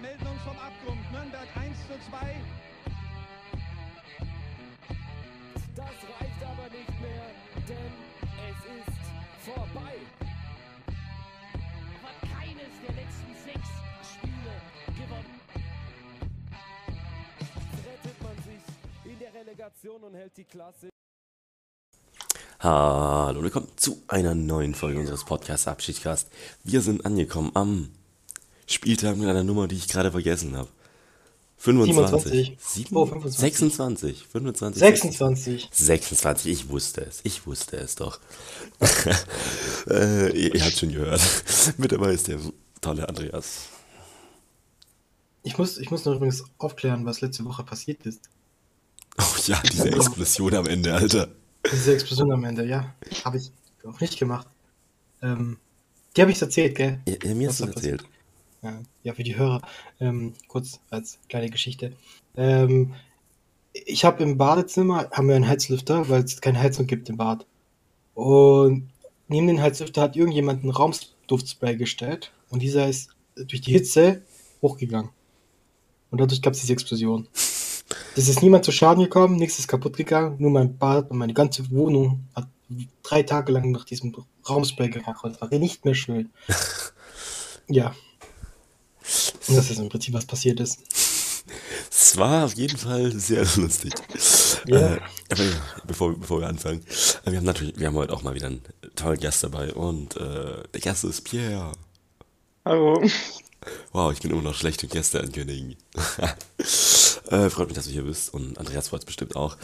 melden uns vom Abgrund. Nürnberg 1:2. Das reicht aber nicht mehr, denn es ist vorbei. Hat keines der letzten 6 Spiele gewonnen. Rettet man sich in der Relegation und hält die Klasse. Hallo, willkommen zu einer neuen Folge unseres Podcasts Abschiedscast. Wir sind angekommen am Spieltag mit einer Nummer, die ich gerade vergessen habe. 25. 25. 26. 25. 26. 26, ich wusste es doch. ihr habt schon gehört. Mit dabei ist der tolle Andreas. Ich muss noch übrigens aufklären, was letzte Woche passiert ist. Oh ja, diese Explosion am Ende, Alter. Diese Explosion am Ende, ja. Habe ich auch nicht gemacht. Die habe ich erzählt, gell? Ja, mir hast du Was da erzählt. Ja, für die Hörer. Kurz als kleine Geschichte. Ich habe im Badezimmer, haben wir einen Heizlüfter, weil es keine Heizung gibt im Bad. Und neben den Heizlüfter hat irgendjemand ein Raumduftspray gestellt. Und dieser ist durch die Hitze hochgegangen. Und dadurch gab es diese Explosion. Es ist niemand zu Schaden gekommen, nichts ist kaputt gegangen, nur mein Bad und meine ganze Wohnung hat 3 Tage lang nach diesem Raumspray gerochen. Das war nicht mehr schön. Ja. Und das ist im Prinzip, was passiert ist. Es war auf jeden Fall sehr lustig. Ja. Aber ja, bevor wir anfangen, wir haben heute auch mal wieder einen tollen Gast dabei und der Gast ist Pierre. Hallo. Wow, ich bin immer noch schlecht im Gäste ankündigen. Freut mich, dass du hier bist und Andreas freut es bestimmt auch.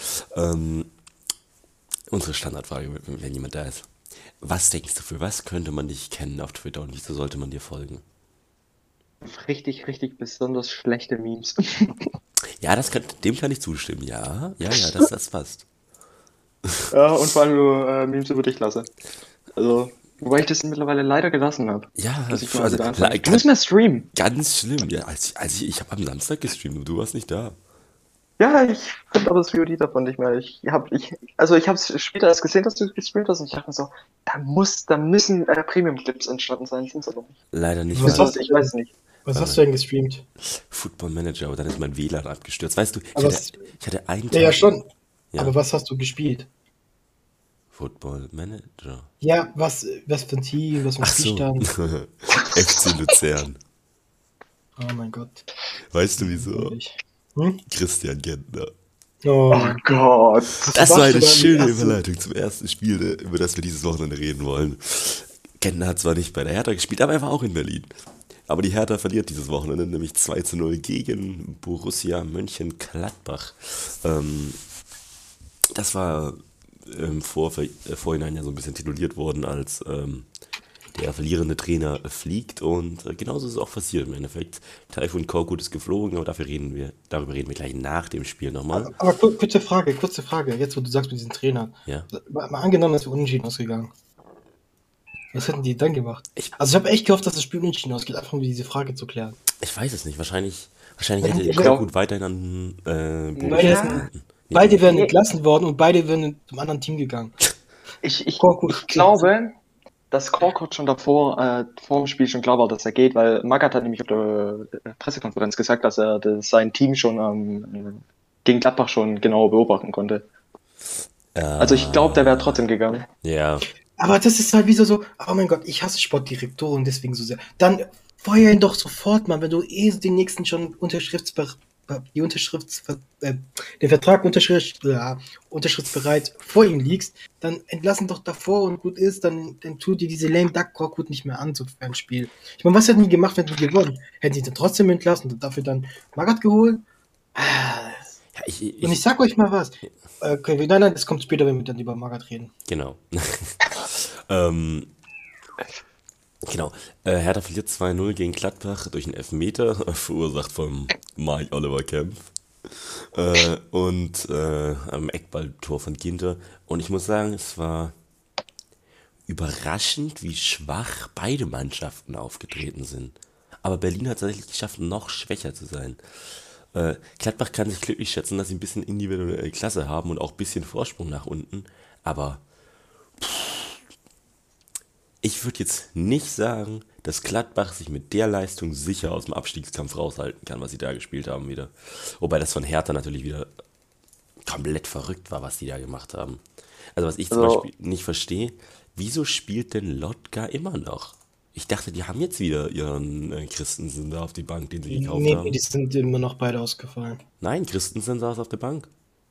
Unsere Standardfrage, wenn jemand da ist. Was denkst du, für was könnte man dich kennen auf Twitter und wieso sollte man dir folgen? Richtig, richtig besonders schlechte Memes. Ja, dem kann ich zustimmen. Ja, das passt. Ja, und vor allem nur Memes über dich lasse. Also, wobei ich das mittlerweile leider gelassen habe. Ja, Dass ich mal also, wieder anfange. Du musst mehr streamen. ganz schlimm. Ja, ich habe am Samstag gestreamt und du warst nicht da. Ja, ich finde aber das VOD davon nicht mehr. Ich habe es später erst gesehen, dass du gestreamt hast und ich dachte mir so, da müssen Premium-Clips entstanden sein, sind sie aber nicht. Leider nicht. Was weil- hast du- Ich weiß es nicht. Was hast du denn gestreamt? Football Manager, aber dann ist mein WLAN abgestürzt. Weißt du, Aber ich hatte einen Ja, Tag schon. Ja. Aber was hast du gespielt? Football Manager. Ja, was für ein Team, was für ein Ach so. Spielstand? FC Luzern. Oh mein Gott. Weißt du wieso? Hm? Christian Gentner. Oh, Oh Gott. Das machst war du eine dann? schöne Ach so. Überleitung zum ersten Spiel, über das wir dieses Wochenende reden wollen. Gentner hat zwar nicht bei der Hertha gespielt, aber er war auch in Berlin. Aber die Hertha verliert dieses Wochenende, nämlich 2:0 gegen Borussia Mönchengladbach. Das war im Vorhinein ja so ein bisschen tituliert worden als der verlierende Trainer fliegt und genauso ist es auch passiert im Endeffekt. Taifun Korkut ist geflogen, aber darüber reden wir gleich nach dem Spiel nochmal. Aber kurze Frage, jetzt wo du sagst mit diesen Trainern. Ja. Mal angenommen, es wäre unentschieden ausgegangen. Was hätten die dann gemacht? Ich- Also ich habe echt gehofft, dass das Spiel unentschieden ausgeht, einfach um diese Frage zu klären. Ich weiß es nicht, wahrscheinlich hätte Ich Korkut weiterhin an Borussia Ja. gehalten. Beide wären entlassen worden und beide wären zum anderen Team gegangen. Ich Korkut. glaube, dass Korkut schon davor, vor dem Spiel schon klar war, dass er geht, weil Magath hat nämlich auf der Pressekonferenz gesagt, dass er sein Team schon gegen Gladbach schon genauer beobachten konnte. Also ich glaube, der wäre trotzdem gegangen. Ja, Aber das ist halt wie so, oh mein Gott, ich hasse Sportdirektoren deswegen so sehr. Dann feuer ihn doch sofort, Mann, wenn du den nächsten schon den Vertrag unterschriftsbereit vor ihm liegst, dann entlassen doch davor und gut ist, dann tut dir diese lame Duck Korkut nicht mehr an, so für ein Spiel. Ich meine, was hätten die gemacht, wenn die gewonnen? Hätten die dann trotzdem entlassen und dafür dann Magath geholt? ja Und ich sag euch mal was. Okay, nein, das kommt später, wenn wir dann über Magath reden. genau. Genau. Hertha verliert 2:0 gegen Gladbach durch einen Elfmeter, verursacht vom Mark Oliver Kempf. Und am Eckballtor von Ginter. Und ich muss sagen, es war überraschend, wie schwach beide Mannschaften aufgetreten sind. Aber Berlin hat es tatsächlich geschafft, noch schwächer zu sein. Gladbach kann sich glücklich schätzen, dass sie ein bisschen individuelle Klasse haben und auch ein bisschen Vorsprung nach unten. Aber ich würde jetzt nicht sagen, dass Gladbach sich mit der Leistung sicher aus dem Abstiegskampf raushalten kann, was sie da gespielt haben wieder. Wobei das von Hertha natürlich wieder komplett verrückt war, was die da gemacht haben. Also was ich zum Also, Beispiel nicht verstehe, wieso spielt denn Lotka immer noch? Ich dachte, die haben jetzt wieder ihren Christensen da auf die Bank, den sie gekauft Nee, haben. die sind immer noch beide ausgefallen. Nein, Christensen saß auf der Bank.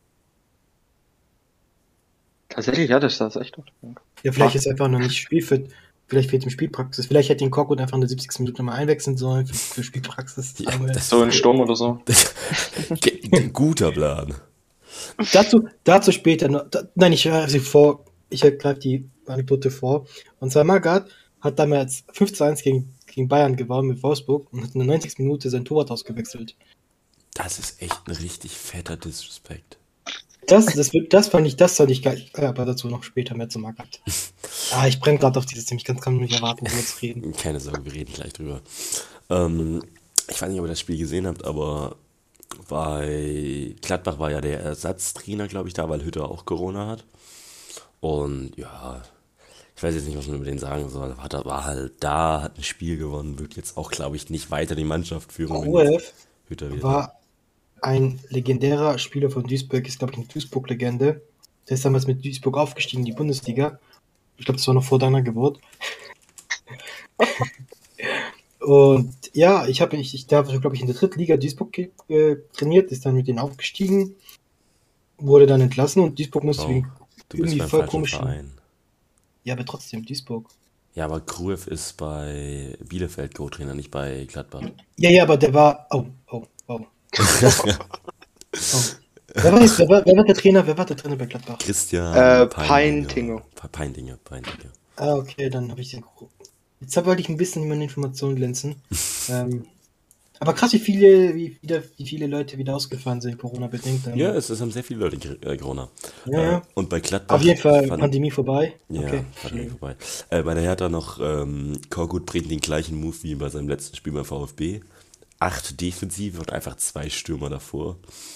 tatsächlich, ja, das ist echt gut. Ja, vielleicht ist einfach noch nicht spielfit. Vielleicht fehlt ihm Spielpraxis. Vielleicht hätte ihn Korkut einfach in der 70. Minute mal einwechseln sollen für Spielpraxis. Ja, Aber das So ein Sturm oder so. guter Plan. dazu später noch. Nein, ich greife die Anekdote vor. Und zwar Magath hat damals 5:1 gegen Bayern gewonnen mit Wolfsburg und hat in der 90. Minute sein Torwart ausgewechselt. Das ist echt ein richtig fetter Disrespect. Das fand ich geil. Aber dazu noch später mehr zu Magath. Ich brenne gerade auf dieses Thema. Ich kann nicht erwarten, darüber zu reden. Keine Sorge, wir reden gleich drüber. Ich weiß nicht, ob ihr das Spiel gesehen habt, aber bei Gladbach war ja der Ersatztrainer, glaube ich, da, weil Hütter auch Corona hat. Und ja, ich weiß jetzt nicht, was man über den sagen soll. War halt da, hat ein Spiel gewonnen, wird jetzt auch, glaube ich, nicht weiter die Mannschaft führen, wenn jetzt Gruev Hütter wird. war ein legendärer Spieler von Duisburg, ist, glaube ich, eine Duisburg-Legende. Der ist damals mit Duisburg aufgestiegen in die Bundesliga. Ich glaube, das war noch vor deiner Geburt. Und ja, ich habe, glaube ich, in der dritten Liga Duisburg trainiert, ist dann mit denen aufgestiegen, wurde dann entlassen und Duisburg musste Oh, wegen du bist irgendwie beim voll falschen komischen. Verein. Ja, aber trotzdem, Duisburg. Ja, aber Gruev ist bei Bielefeld Co-Trainer, nicht bei Gladbach. Ja, aber der war. Oh. Wer war der Trainer? Wer war der Trainer bei Gladbach? Christian Peintinger. Peintinger. Okay, dann habe ich den. Jetzt wollte ich ein bisschen meine Informationen glänzen. Aber krass, wie viele Leute wieder ausgefallen sind, Corona-bedingt. Ja, es haben sehr viele Leute Corona. Ja. Und bei Gladbach. Auf jeden Fall fand- Pandemie vorbei. Ja, Okay. Pandemie vorbei. Bei der Hertha noch Korkut bringt den gleichen Move wie bei seinem letzten Spiel beim VfB. 8 Defensive und einfach 2 Stürmer davor.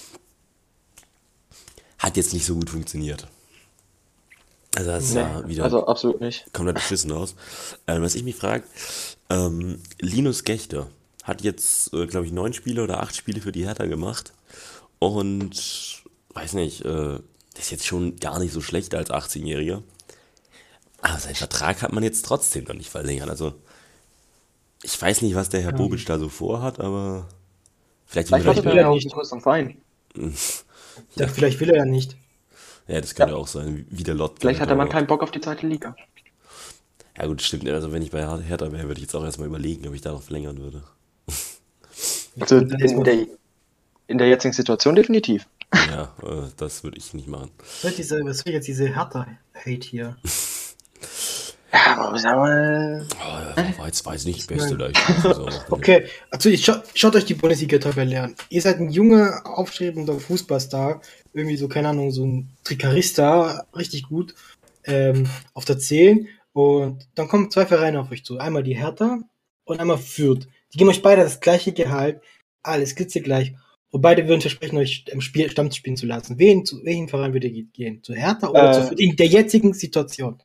Hat jetzt nicht so gut funktioniert. Also das sah wieder Also absolut nicht. komplett beschissen aus. Was ich mich frage, Linus Gächter hat jetzt, glaube ich, 9 Spiele oder 8 Spiele für die Hertha gemacht. Und, weiß nicht, der ist jetzt schon gar nicht so schlecht als 18-Jähriger. Aber seinen Vertrag hat man jetzt trotzdem noch nicht verlängert. Also, ich weiß nicht, was der Herr Bobic da so vorhat, aber vielleicht Vielleicht will wird er er ja auch nicht. einen größeren Verein. Ja, vielleicht will er ja nicht. Ja, das könnte auch sein, wie der Lotka. Vielleicht hat der Mann keinen Bock auf die zweite Liga. Ja gut, stimmt. Also wenn ich bei Hertha wäre, würde ich jetzt auch erstmal überlegen, ob ich da noch verlängern würde. Also in der jetzigen Situation definitiv. Ja, das würde ich nicht machen. Was soll jetzt diese Hertha-Hate hier? Ja, aber sag mal. War jetzt nicht die beste Leistung. Okay, also schaut euch die Bundesliga-Tabelle an. Ihr seid ein junger, aufstrebender Fußballstar, irgendwie so, keine Ahnung, so ein Trikarista, richtig gut, auf der 10. Und dann kommen 2 Vereine auf euch zu. Einmal die Hertha und einmal Fürth. Die geben euch beide das gleiche Gehalt, alles gleich. Und beide würden versprechen, euch im Spiel Stamm spielen zu lassen. Zu welchen Verein würdet ihr gehen? Zu Hertha oder zu Fürth? In der jetzigen Situation.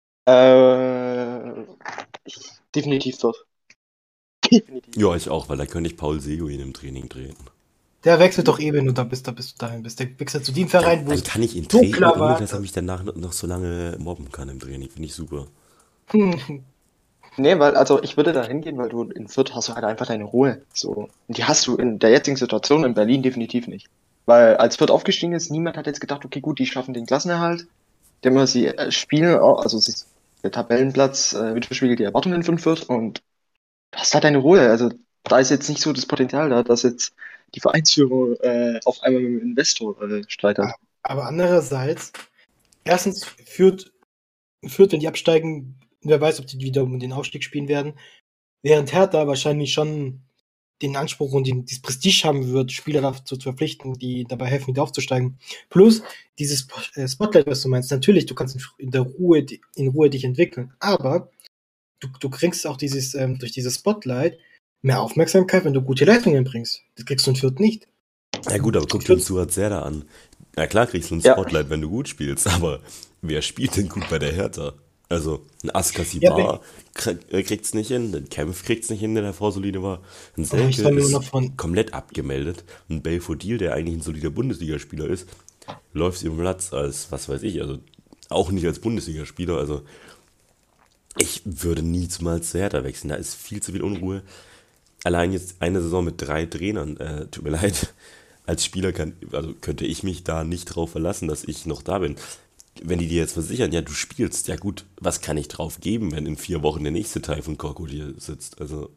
Definitiv dort. Ja, ich auch, weil da könnte ich Paul Seguin im Training treten. Der wechselt doch eben und bis du dahin bist. Der wechselt zu dem Verein, wo Dann es kann ich ihn so treten, klar ohne war. dass er mich danach noch so lange mobben kann im Training. Finde ich super. Nee, weil, also ich würde da hingehen, weil du in Fürth hast du halt einfach deine Ruhe. So. Und die hast du in der jetzigen Situation in Berlin definitiv nicht. Weil als Fürth aufgestiegen ist, niemand hat jetzt gedacht, okay, gut, die schaffen den Klassenerhalt. Die haben sie spielen, also der Tabellenplatz widerspiegelt die Erwartungen von Fürth und du hast halt deine Ruhe. Also da ist jetzt nicht so das Potenzial da, dass jetzt die Vereinsführung auf einmal mit dem Investor streitet. Aber andererseits, erstens führt, wenn die absteigen, wer weiß, ob die wieder um den Aufstieg spielen werden, während Hertha wahrscheinlich schon den Anspruch und das Prestige haben wird, Spieler dazu zu verpflichten, die dabei helfen, wieder aufzusteigen. Plus dieses Spotlight, was du meinst, natürlich, du kannst in Ruhe dich entwickeln, aber du kriegst auch durch dieses Spotlight mehr Aufmerksamkeit, wenn du gute Leistungen bringst. Das kriegst du in Fürth nicht. Ja gut, aber guck dir Stuart Serda an. Na klar kriegst du ein Ja. Spotlight, wenn du gut spielst, aber wer spielt denn gut bei der Hertha? Also, ein Ja, Askasibar kriegt's nicht hin, ein Kempf kriegt's nicht hin, der davor solide war. Ein ich Selke soll mir ist noch von. komplett abgemeldet. Ein Belfodil, der eigentlich ein solider Bundesligaspieler ist, läuft im Platz als, was weiß ich, also auch nicht als Bundesligaspieler. Also, ich würde niemals zu Hertha wechseln, da ist viel zu viel Unruhe. Allein jetzt eine Saison mit 3 Trainern, tut mir leid, als Spieler könnte ich mich da nicht drauf verlassen, dass ich noch da bin. Wenn die dir jetzt versichern, ja, du spielst, ja gut, was kann ich drauf geben, wenn in 4 Wochen der nächste Teil von Korkut hier sitzt? Also,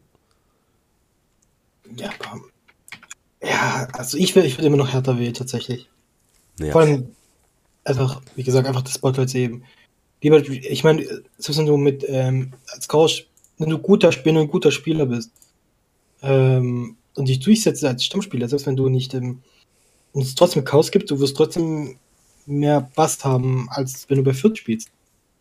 Ja, komm. Ja, also ich würde immer noch Hertha wählen, tatsächlich. naja, Vor allem einfach, wie gesagt, einfach das Spotlight eben. Lieber, ich meine, selbst wenn du als Coach, wenn du ein guter Spieler bist, und dich durchsetzt als Stammspieler, selbst wenn du nicht, und es trotzdem Chaos gibt, du wirst trotzdem mehr Bast haben, als wenn du bei Fürth spielst.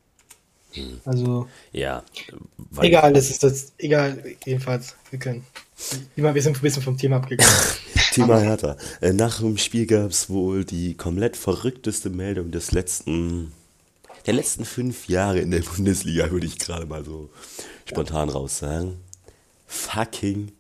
Also, ja, weil egal, egal, jedenfalls, wir sind ein bisschen vom Thema abgegangen. Thema Hertha. Nach dem Spiel gab es wohl die komplett verrückteste Meldung der letzten 5 Jahre in der Bundesliga, würde ich gerade mal so spontan raus sagen. Fucking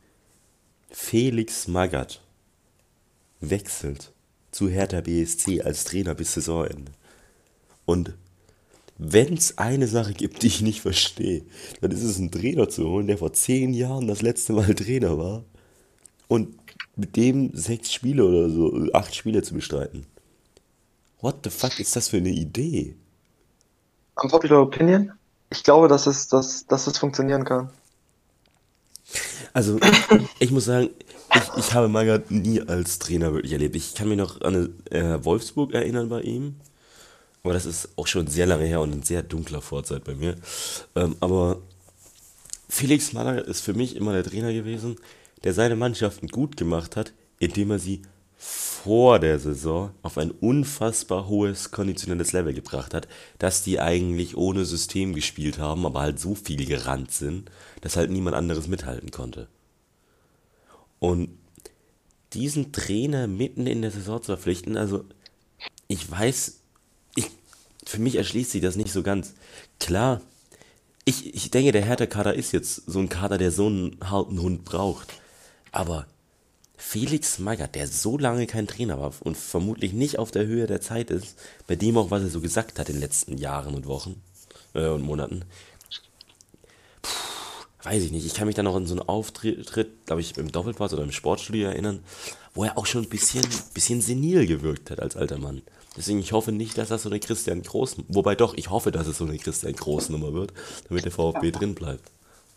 Felix Magath wechselt zu Hertha BSC als Trainer bis Saisonende. Und wenn es eine Sache gibt, die ich nicht verstehe, dann ist es, einen Trainer zu holen, der vor 10 Jahren das letzte Mal Trainer war und mit dem 6 Spiele oder so, 8 Spiele zu bestreiten. What the fuck ist das für eine Idee? Unpopular Opinion? Ich glaube, dass es funktionieren kann. Also, ich muss sagen, ich habe Magath nie als Trainer wirklich erlebt. Ich kann mich noch an Wolfsburg erinnern bei ihm. Aber das ist auch schon sehr lange her und ein sehr dunkler Vorzeit bei mir. Aber Felix Magath ist für mich immer der Trainer gewesen, der seine Mannschaften gut gemacht hat, indem er sie vor der Saison auf ein unfassbar hohes konditionelles Level gebracht hat, dass die eigentlich ohne System gespielt haben, aber halt so viel gerannt sind, dass halt niemand anderes mithalten konnte. Und diesen Trainer mitten in der Saison zu verpflichten, also ich weiß, für mich erschließt sich das nicht so ganz. Klar, ich denke, der Hertha-Kader ist jetzt so ein Kader, der so einen harten Hund braucht. Aber Felix Magath, der so lange kein Trainer war und vermutlich nicht auf der Höhe der Zeit ist, bei dem auch, was er so gesagt hat in den letzten Jahren und Wochen und Monaten, weiß ich nicht. Ich kann mich da noch an so einen Auftritt, glaube ich, im Doppelpass oder im Sportstudio erinnern, wo er auch schon ein bisschen senil gewirkt hat als alter Mann. Deswegen, ich hoffe nicht, dass das so eine Christian Groß, wobei doch, ich hoffe, dass es so eine Christian Groß-Nummer wird, damit der VfB drin bleibt.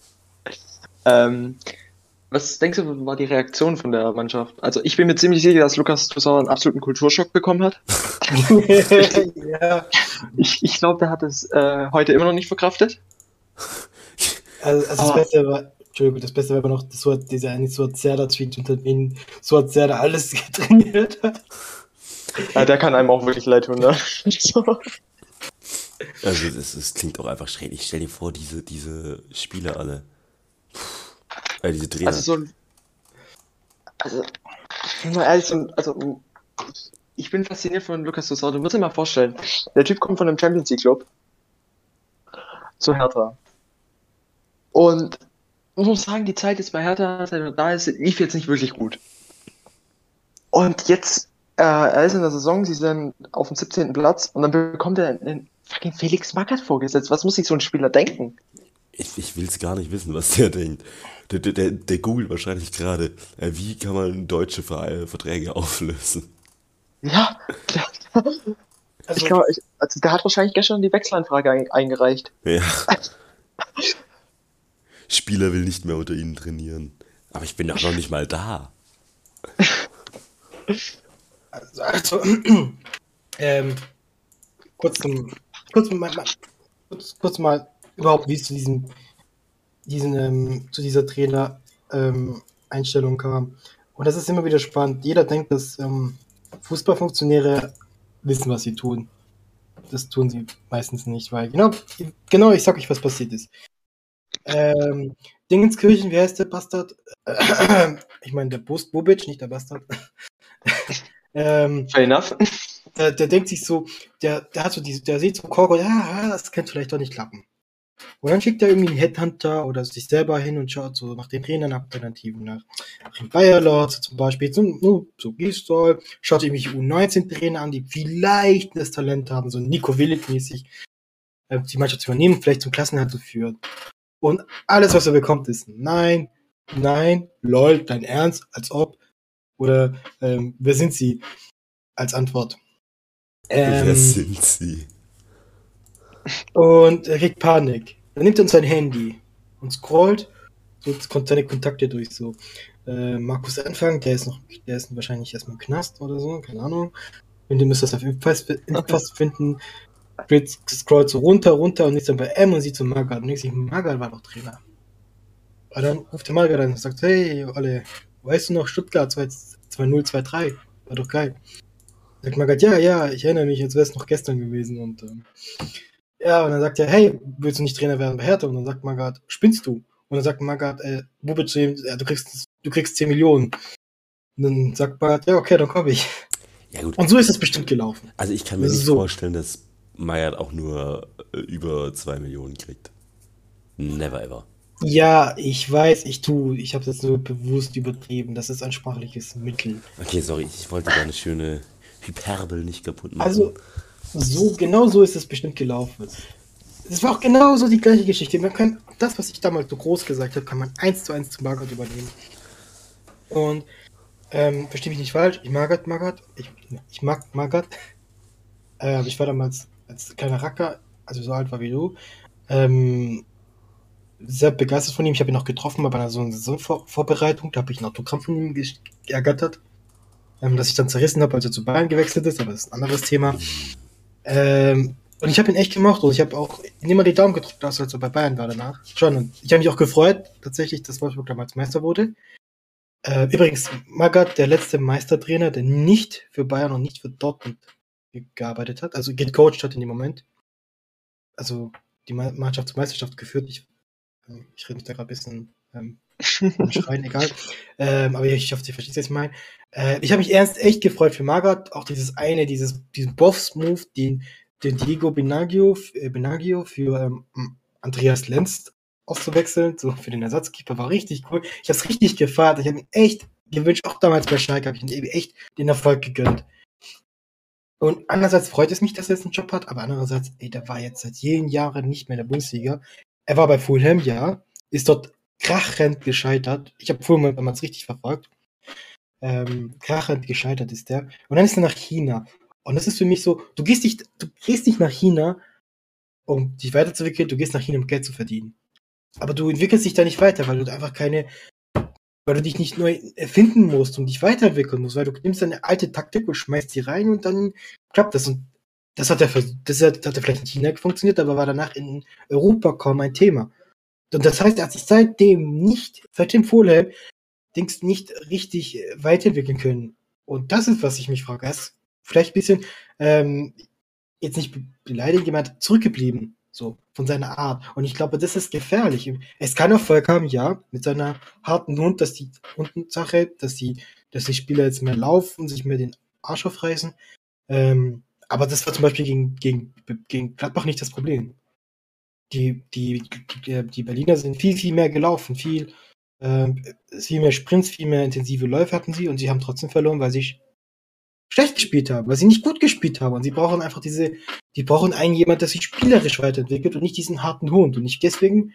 Was denkst du, war die Reaktion von der Mannschaft? Also ich bin mir ziemlich sicher, dass Lukas Toussaint einen absoluten Kulturschock bekommen hat. Ja, Ich glaube, der hat es heute immer noch nicht verkraftet. also das Aber- Beste war, Entschuldigung, das Beste war aber noch, dieser eine Suat-Serda-Tweet, unter dem Suat-Serda alles trainiert hat. Ja, der kann einem auch wirklich leid tun, ne? So. Also, das klingt auch einfach schrecklich. Stell dir vor, diese Spieler alle. Diese Trainer. Also, ich bin mal ehrlich, ich bin fasziniert von Lukas Toussaint. Du musst dir mal vorstellen, der Typ kommt von einem Champions League Club zu Hertha. Und ich muss sagen, die Zeit jetzt bei Hertha, seit er da ist, lief jetzt nicht wirklich gut. Und jetzt, er ist in der Saison, sie sind auf dem 17. Platz und dann bekommt er einen fucking Felix Magath vorgesetzt. Was muss sich so ein Spieler denken? Ich will es gar nicht wissen, was der denkt. Der googelt wahrscheinlich gerade, wie kann man deutsche Verträge auflösen. Ja, Also, der hat wahrscheinlich gestern die Wechselanfrage eingereicht. Ja. Spieler will nicht mehr unter ihnen trainieren. Aber ich bin doch noch nicht mal da. also kurz mal überhaupt, wie es zu zu dieser Trainer Einstellung kam. Und das ist immer wieder spannend. Jeder denkt, dass Fußballfunktionäre wissen, was sie tun. Das tun sie meistens nicht, weil genau, ich sag euch, was passiert ist. Dingenskirchen, wie heißt der Bastard? Ich meine, der Bobic, nicht der Bastard. Fair enough. der denkt sich so, der hat so der sieht so Korkut, ja, das könnte vielleicht doch nicht klappen. Und dann schickt er irgendwie einen Headhunter oder sich selber hin und schaut so nach den Trainern-Alternativen nach. Achim Bayerlotz zum Beispiel, so Gisdol, schaut irgendwie U19-Trainer an, die vielleicht das Talent haben, so Nico Willig-mäßig, die Mannschaft zu übernehmen, vielleicht zum Klassenerhalt zu führen. Und alles, was er bekommt, ist nein, lol, dein Ernst, als ob. Oder wer sind sie? Als Antwort. Wer sind sie? Und er kriegt Panik. Dann nimmt er uns sein Handy und scrollt so seine Kontakte durch. So Markus Anfang, der ist wahrscheinlich erstmal im Knast oder so, keine Ahnung. Und den müsst ihr das auf Impfpass finden. Scrollt so runter und ist dann bei M und sieht so Magath. Und denkt sich, Magath war doch Trainer. Und dann ruft der Magath an und sagt, hey, alle, weißt du noch, Stuttgart 2-0-2-3, war doch geil. Sagt Magath, ja, ich erinnere mich, als wäre es noch gestern gewesen. Und ja, und dann sagt er, hey, willst du nicht Trainer werden bei Hertha? Und dann sagt Magath, spinnst du? Und dann sagt Magath, Bubic zu ihm, ja, du kriegst 10 Millionen. Und dann sagt Magath, ja, okay, dann komme ich. Ja, gut. Und so ist es bestimmt gelaufen. Also ich kann mir nicht vorstellen, dass Magath auch nur über 2 Millionen kriegt. Never ever. Ja, ich weiß, ich habe das nur bewusst übertrieben. Das ist ein sprachliches Mittel. Okay, sorry, ich wollte deine schöne Hyperbel nicht kaputt machen. Also, genau so ist es bestimmt gelaufen. Es war auch genauso die gleiche Geschichte. Man kann das, was ich damals so groß gesagt habe, kann man 1:1 zu Magath übernehmen. Und verstehe mich nicht falsch, ich mag Magath. Ich mag Magath. Ich war damals als kleiner Racker, also so alt war wie du, sehr begeistert von ihm. Ich habe ihn auch getroffen bei einer Saisonvorbereitung. Da habe ich ein Autogramm von ihm ergattert, das ich dann zerrissen habe, als er zu Bayern gewechselt ist, aber das ist ein anderes Thema. Und ich habe ihn echt gemocht und ich habe auch immer die Daumen gedrückt, als er bei Bayern war danach. Schon. Und ich habe mich auch gefreut, tatsächlich, dass Wolfsburg damals Meister wurde. Übrigens, Magath, der letzte Meistertrainer, der nicht für Bayern und nicht für Dortmund gearbeitet hat, also gecoacht hat in dem Moment. Also die Mannschaft zur Meisterschaft geführt. Ich rede mich da gerade ein bisschen schreien, egal. Aber ich hoffe, Sie verstehen, was ich meine. Ich habe mich echt gefreut für Magath, auch diesen Boffs-Move, den Diego Benaglio für Andreas Lenz auszuwechseln, so für den Ersatzkeeper, war richtig cool. Ich habe es richtig gefeiert. Ich habe mir echt gewünscht, auch damals bei Schalke habe ich ihm echt den Erfolg gegönnt. Und andererseits freut es mich, dass er jetzt einen Job hat, aber andererseits, der war jetzt seit vielen Jahren nicht mehr in der Bundesliga. Er war bei Fulham, ja, ist dort krachend gescheitert. Ich habe Fulham damals richtig verfolgt. Krachend gescheitert ist der. Und dann ist er nach China. Und das ist für mich so, du gehst nicht nach China, um dich weiterzuentwickeln, du gehst nach China, um Geld zu verdienen. Aber du entwickelst dich da nicht weiter, weil du dich nicht neu erfinden musst und dich weiterentwickeln musst, weil du nimmst eine alte Taktik und schmeißt die rein und dann klappt das. Und das hat vielleicht in China funktioniert, aber war danach in Europa kaum ein Thema. Und das heißt, er hat sich seit dem Fulham nicht richtig weiterentwickeln können. Und das ist, was ich mich frage. Er ist vielleicht ein bisschen, jetzt nicht beleidigend gemeint, zurückgeblieben. So, von seiner Art. Und ich glaube, das ist gefährlich. Es kann Erfolg haben, ja, mit seiner harten Sache, dass die Spieler jetzt mehr laufen, sich mehr den Arsch aufreißen. Aber das war zum Beispiel gegen Gladbach nicht das Problem. Die Berliner sind viel mehr gelaufen, viel mehr Sprints, viel mehr intensive Läufe hatten sie und sie haben trotzdem verloren, weil sie schlecht gespielt haben, weil sie nicht gut gespielt haben. Und sie brauchen einfach jemand, der sich spielerisch weiterentwickelt und nicht diesen harten Hund. Und deswegen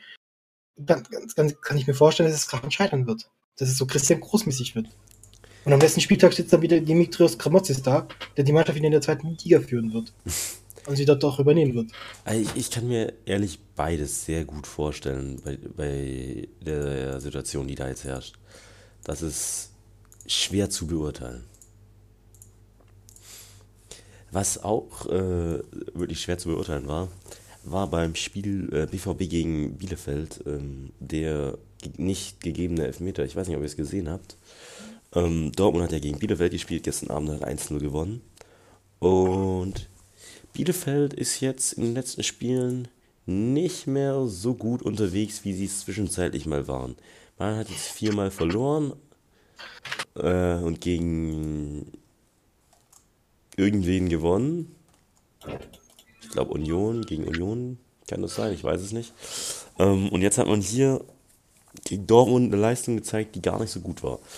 kann ich mir vorstellen, dass es gerade scheitern wird. Dass es so Christian Groß-mäßig wird. Und am letzten Spieltag sitzt dann wieder Dimitrios Kramotzis da, der die Mannschaft wieder in der zweiten Liga führen wird. Und sie dort auch übernehmen wird. Ich kann mir ehrlich beides sehr gut vorstellen bei der Situation, die da jetzt herrscht. Das ist schwer zu beurteilen. Was auch wirklich schwer zu beurteilen war beim Spiel BVB gegen Bielefeld der nicht gegebene Elfmeter. Ich weiß nicht, ob ihr es gesehen habt. Dortmund hat ja gegen Bielefeld gespielt, gestern Abend hat 1-0 gewonnen. Und Bielefeld ist jetzt in den letzten Spielen nicht mehr so gut unterwegs, wie sie es zwischenzeitlich mal waren. Man hat jetzt 4-mal verloren und gegen irgendwen gewonnen. Ich glaube Union gegen Union, kann das sein, ich weiß es nicht. Und jetzt hat man hier gegen Dortmund eine Leistung gezeigt, die gar nicht so gut war.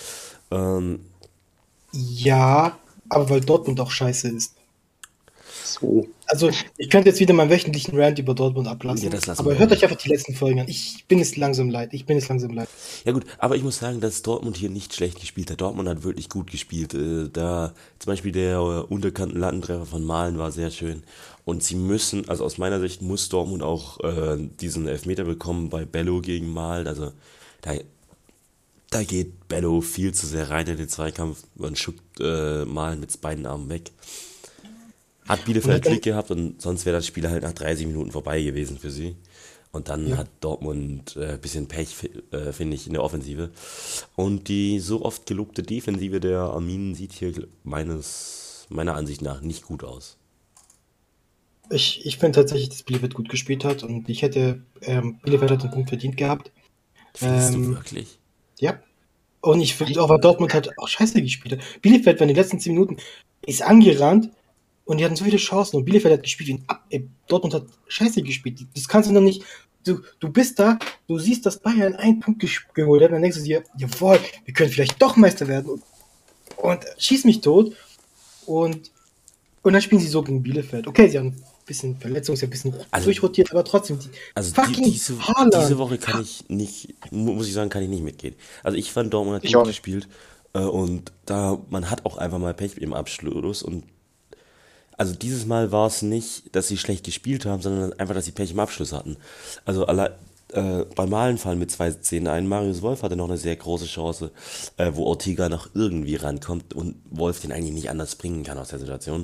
Ja, aber weil Dortmund auch scheiße ist. So. Also, ich könnte jetzt wieder meinen wöchentlichen Rant über Dortmund ablassen, Ja, das lassen aber wir hört mal. euch einfach die letzten Folgen an. Ich bin es langsam leid. Ja gut, aber ich muss sagen, dass Dortmund hier nicht schlecht gespielt hat. Dortmund hat wirklich gut gespielt. Da zum Beispiel der unterkannten Lattentreffer von Malen war sehr schön. Und sie müssen, also aus meiner Sicht muss Dortmund auch diesen Elfmeter bekommen bei Bello gegen Malen. Also da geht Bello viel zu sehr rein in den Zweikampf. Man schuckt Malen mit beiden Armen weg. Hat Bielefeld Glück gehabt und sonst wäre das Spiel halt nach 30 Minuten vorbei gewesen für sie. Und dann hat Dortmund ein bisschen Pech, finde ich, in der Offensive. Und die so oft gelobte Defensive der Arminen sieht hier meiner Ansicht nach nicht gut aus. Ich finde tatsächlich, dass Bielefeld gut gespielt hat und ich hätte Bielefeld hat den Punkt verdient gehabt. Findest du wirklich? Ja. Und ich finde auch, weil Dortmund halt auch scheiße gespielt hat. Bielefeld war in den letzten 10 Minuten ist angerannt und die hatten so viele Chancen und Bielefeld hat gespielt wie ein Dortmund hat scheiße gespielt. Das kannst du doch nicht. Du bist da, du siehst, dass Bayern einen Punkt geholt hat und dann denkst du dir, jawohl, wir können vielleicht doch Meister werden und schieß mich tot und dann spielen sie so gegen Bielefeld. Okay, sie haben ein bisschen Verletzung, sie haben ein bisschen durchrotiert, aber trotzdem, diese Woche kann ich nicht, muss ich sagen, kann ich nicht mitgehen. Also ich fand Dortmund hat gut gespielt und man hat auch einfach mal Pech im Abschluss und also dieses Mal war es nicht, dass sie schlecht gespielt haben, sondern einfach, dass sie Pech im Abschluss hatten. Also bei Malen fallen mit 2 Szenen ein. Marius Wolf hatte noch eine sehr große Chance, wo Ortega noch irgendwie rankommt und Wolf den eigentlich nicht anders bringen kann aus der Situation.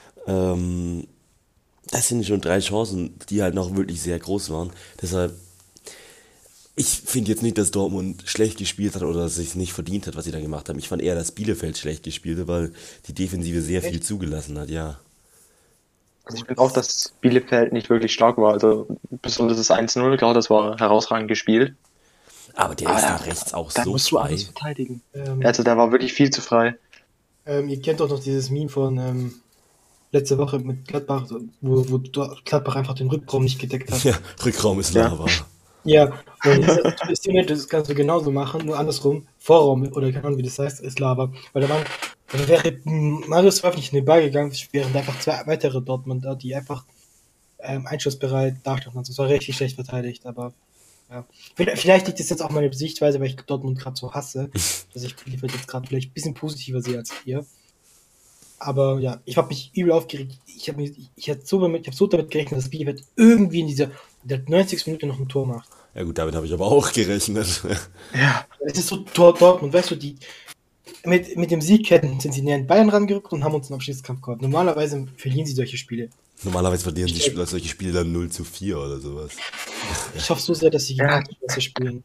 Das sind schon 3 Chancen, die halt noch wirklich sehr groß waren. Deshalb, ich finde jetzt nicht, dass Dortmund schlecht gespielt hat oder dass es sich nicht verdient hat, was sie da gemacht haben. Ich fand eher, dass Bielefeld schlecht gespielt hat, weil die Defensive sehr viel zugelassen hat, ja. Also ich finde auch, dass Bielefeld nicht wirklich stark war. Also besonders das 1-0, klar, das war herausragend gespielt. Aber der ist da rechts auch Da so musst du frei. alles verteidigen. Also der war wirklich viel zu frei. Ihr kennt doch noch dieses Meme von letzte Woche mit Gladbach, wo Gladbach einfach den Rückraum nicht gedeckt hat. Ja, Rückraum ist Lava. Ja, und das kannst du genauso machen, nur andersrum. Vorraum, oder keine Ahnung, wie das heißt, ist Lava. Weil da wäre Marius Wolf nicht in den Ball gegangen, wären da einfach 2 weitere Dortmunder, die einfach einschussbereit dastanden. Das war richtig schlecht verteidigt, aber ja. Vielleicht liegt das jetzt auch meine Sichtweise, weil ich Dortmund gerade so hasse, dass ich Bielefeld jetzt gerade vielleicht ein bisschen positiver sehe als ihr. Aber ja, ich habe mich übel aufgeregt. Ich hab so damit gerechnet, dass Bielefeld irgendwie in der 90. Minute noch ein Tor macht. Ja gut, damit habe ich aber auch gerechnet. Ja. Es ist so Dortmund, weißt du, mit dem Sieg sind sie näher an Bayern rangerückt und haben uns einen Abschiedskampf gehabt. Normalerweise verlieren sie solche Spiele. Normalerweise verlieren sie solche Spiele dann 0-4 oder sowas. Ich hoffe so sehr, dass sie gegen Dortmund spielen.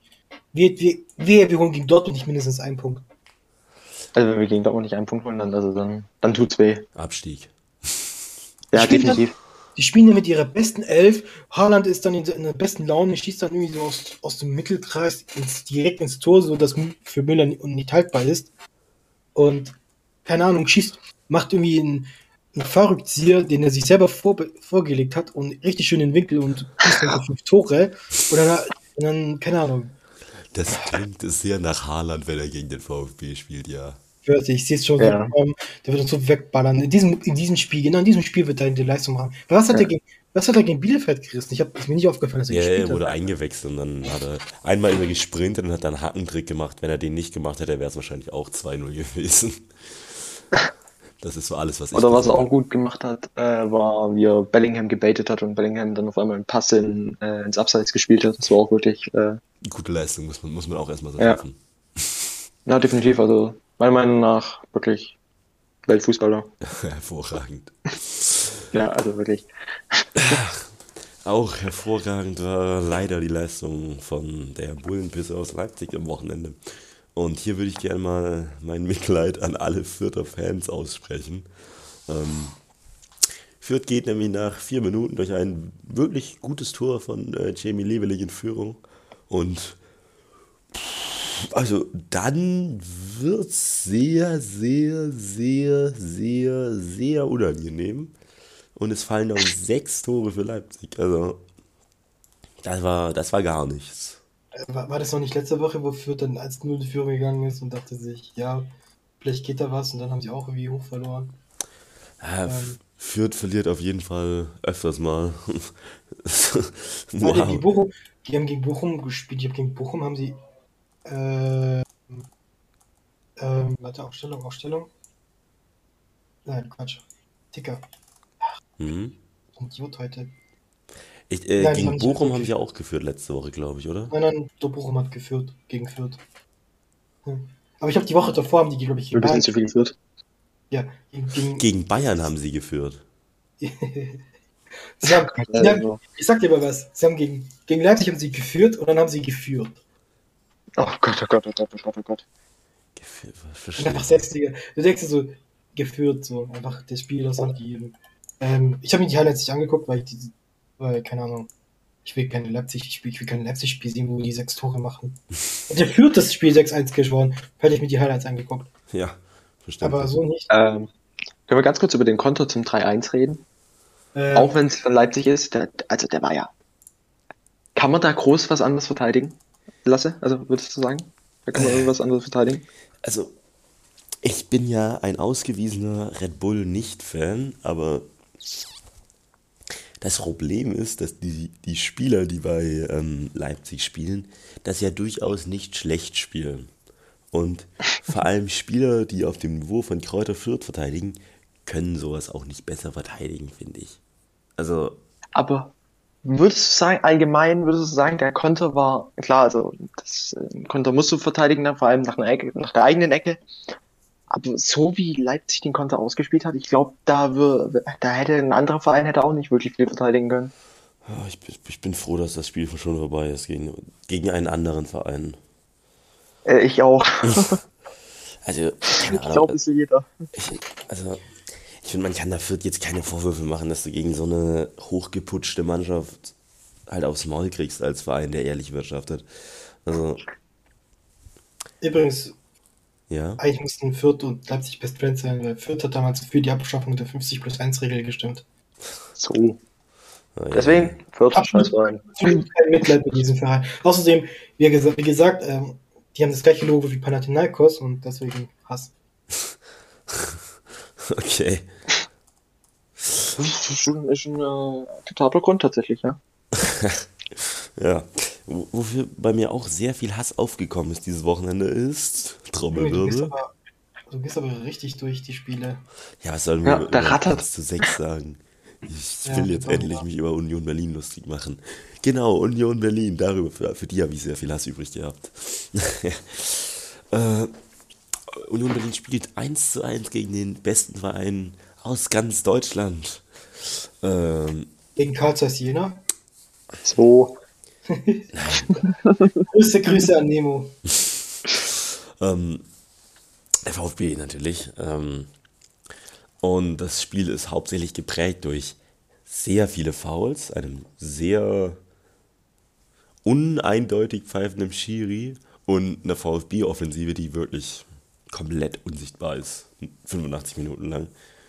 Wir holen gegen Dortmund nicht mindestens einen Punkt. Also wenn wir gegen Dortmund nicht einen Punkt holen, dann tut's weh. Abstieg. Ja, definitiv. Die spielen ja mit ihrer besten Elf. Haaland ist dann in der besten Laune, schießt dann irgendwie so aus dem Mittelkreis direkt ins Tor, so dass für Müller nicht haltbar ist. Und, keine Ahnung, macht irgendwie einen Fallrückzieher, den er sich selber vorgelegt hat und richtig schön in den Winkel und schießt dann 5 Tore. Und dann, keine Ahnung. Das klingt sehr nach Haaland, wenn er gegen den VfB spielt, ja. Ich sehe es schon, der wird uns so wegballern. In diesem Spiel, genau in diesem Spiel wird er die Leistung machen. Was hat er gegen Bielefeld gerissen? Ist mir nicht aufgefallen, dass er gespielt hat. Er wurde eingewechselt und dann hat er einmal immer gesprintet und hat dann einen Hackentrick gemacht. Wenn er den nicht gemacht hätte, wäre es wahrscheinlich auch 2-0 gewesen. Das ist so alles, was ich Oder was er auch gut gemacht hat, war, wie er Bellingham gebaitet hat und Bellingham dann auf einmal einen Pass ins Abseits gespielt hat. Das war auch wirklich gute Leistung, muss man auch erstmal so schaffen. Ja, definitiv. Also meiner Meinung nach wirklich Weltfußballer. Hervorragend. Ja, also wirklich. Auch hervorragend war leider die Leistung von der Bullenpisse aus Leipzig am Wochenende. Und hier würde ich gerne mal mein Mitleid an alle Fürther Fans aussprechen. Fürth geht nämlich nach 4 Minuten durch ein wirklich gutes Tor von Jamie Leveling in Führung. Und also dann wird sehr, sehr, sehr, sehr, sehr unangenehm. Und es fallen auch 6 Tore für Leipzig. Also, das war gar nichts. War das noch nicht letzte Woche, wo Fürth dann 1-0 in Führung gegangen ist und dachte sich, ja, vielleicht geht da was und dann haben sie auch irgendwie hoch verloren. Ja, Ähm, Fürth verliert auf jeden Fall öfters mal. Warte, Wow. Die haben gegen Bochum gespielt. Ich habe gegen Bochum haben sie, äh, warte, Aufstellung. Nein, Quatsch. Ticker. Mhm. So ein Idiot heute. Nein, die haben Gegen nicht Bochum geführt. haben sie ja auch geführt letzte Woche, glaube ich, oder? Nein, der Bochum hat geführt, gegen Fürth. Hm. Aber ich habe die Woche davor, haben die, glaube ich, Ein gegen bisschen Bayern zu viel geführt. geführt. Ja, gegen Gegen Bayern haben sie geführt. sie haben, Also, ich sag dir mal was, sie haben gegen Leipzig haben sie geführt und dann haben sie geführt. oh Gott, oh Gott, oh Gott, oh Gott, oh Gott. Geführt, Und verstehe. einfach 6 Liga. Du denkst dir so, geführt, so einfach das Spiel aus Hand gegeben. Ich habe mir die Highlights nicht angeguckt, weil, keine Ahnung, ich will kein Leipzig-Spiel sehen, wo die 6 Tore machen. Und der führt das Spiel 6-1 gewonnen, hätte ich mir die Highlights angeguckt. Ja, Aber verständlich. so nicht. Können wir ganz kurz über den Konter zum 3-1 reden? Auch wenn es von Leipzig ist, der war ja. Kann man da groß was anderes verteidigen? Lasse? Also würdest du sagen? Da kann man irgendwas anderes verteidigen? Also, ich bin ja ein ausgewiesener Red Bull-Nicht-Fan, aber das Problem ist, dass die Spieler, die bei Leipzig spielen, das ja durchaus nicht schlecht spielen. Und vor allem Spieler, die auf dem Niveau von Kräuter Fürth verteidigen, können sowas auch nicht besser verteidigen, finde ich. Also, Aber würdest du sagen, allgemein würdest du sagen, der Konter war, klar, also das Konter musst du verteidigen, ne, vor allem nach einer Ecke, nach der eigenen Ecke. Aber so wie Leipzig den Konter ausgespielt hat, ich glaube, da hätte ein anderer Verein hätte auch nicht wirklich viel verteidigen können. ja, ich bin froh, dass das Spiel schon vorbei ist gegen einen anderen Verein. Ich auch. Also, keine Ich glaube, Ahnung. ist jeder. Ich finde, man kann da Fürth jetzt keine Vorwürfe machen, dass du gegen so eine hochgeputschte Mannschaft halt aufs Maul kriegst als Verein, der ehrlich wirtschaftet. Also, Übrigens, ja. eigentlich mussten Fürth und Leipzig Best Friends sein, weil Fürth hat damals für die Abschaffung der 50+1 Regel gestimmt. So. Ja, Deswegen, Fürth, Absolut. Scheißverein. Absolut kein Mitleid mit diesem Verein. Außerdem, wie gesagt, die haben das gleiche Logo wie Panathinaikos und deswegen Hass. Okay. Das ist ein totaler Grund tatsächlich, ja. Ja. Wofür bei mir auch sehr viel Hass aufgekommen ist dieses Wochenende ist Junge, Trommelwirbel. du gehst aber richtig durch die Spiele. Ja, was sollen Ja, wir der über rattert. 1:6 sagen? Ich Ja, will jetzt sorry, endlich ja. mich über Union Berlin lustig machen. Genau, Union Berlin, für die habe ich sehr viel Hass übrig gehabt. äh, Union Berlin spielt 1:1 gegen den besten Verein aus ganz Deutschland. Ähm, Gegen Karl Zeiss Jena. So. Grüße an Nemo. der VfB natürlich. Und das Spiel ist hauptsächlich geprägt durch sehr viele Fouls, einem sehr uneindeutig pfeifenden Schiri und einer VfB-Offensive, die wirklich komplett unsichtbar ist, 85 Minuten lang.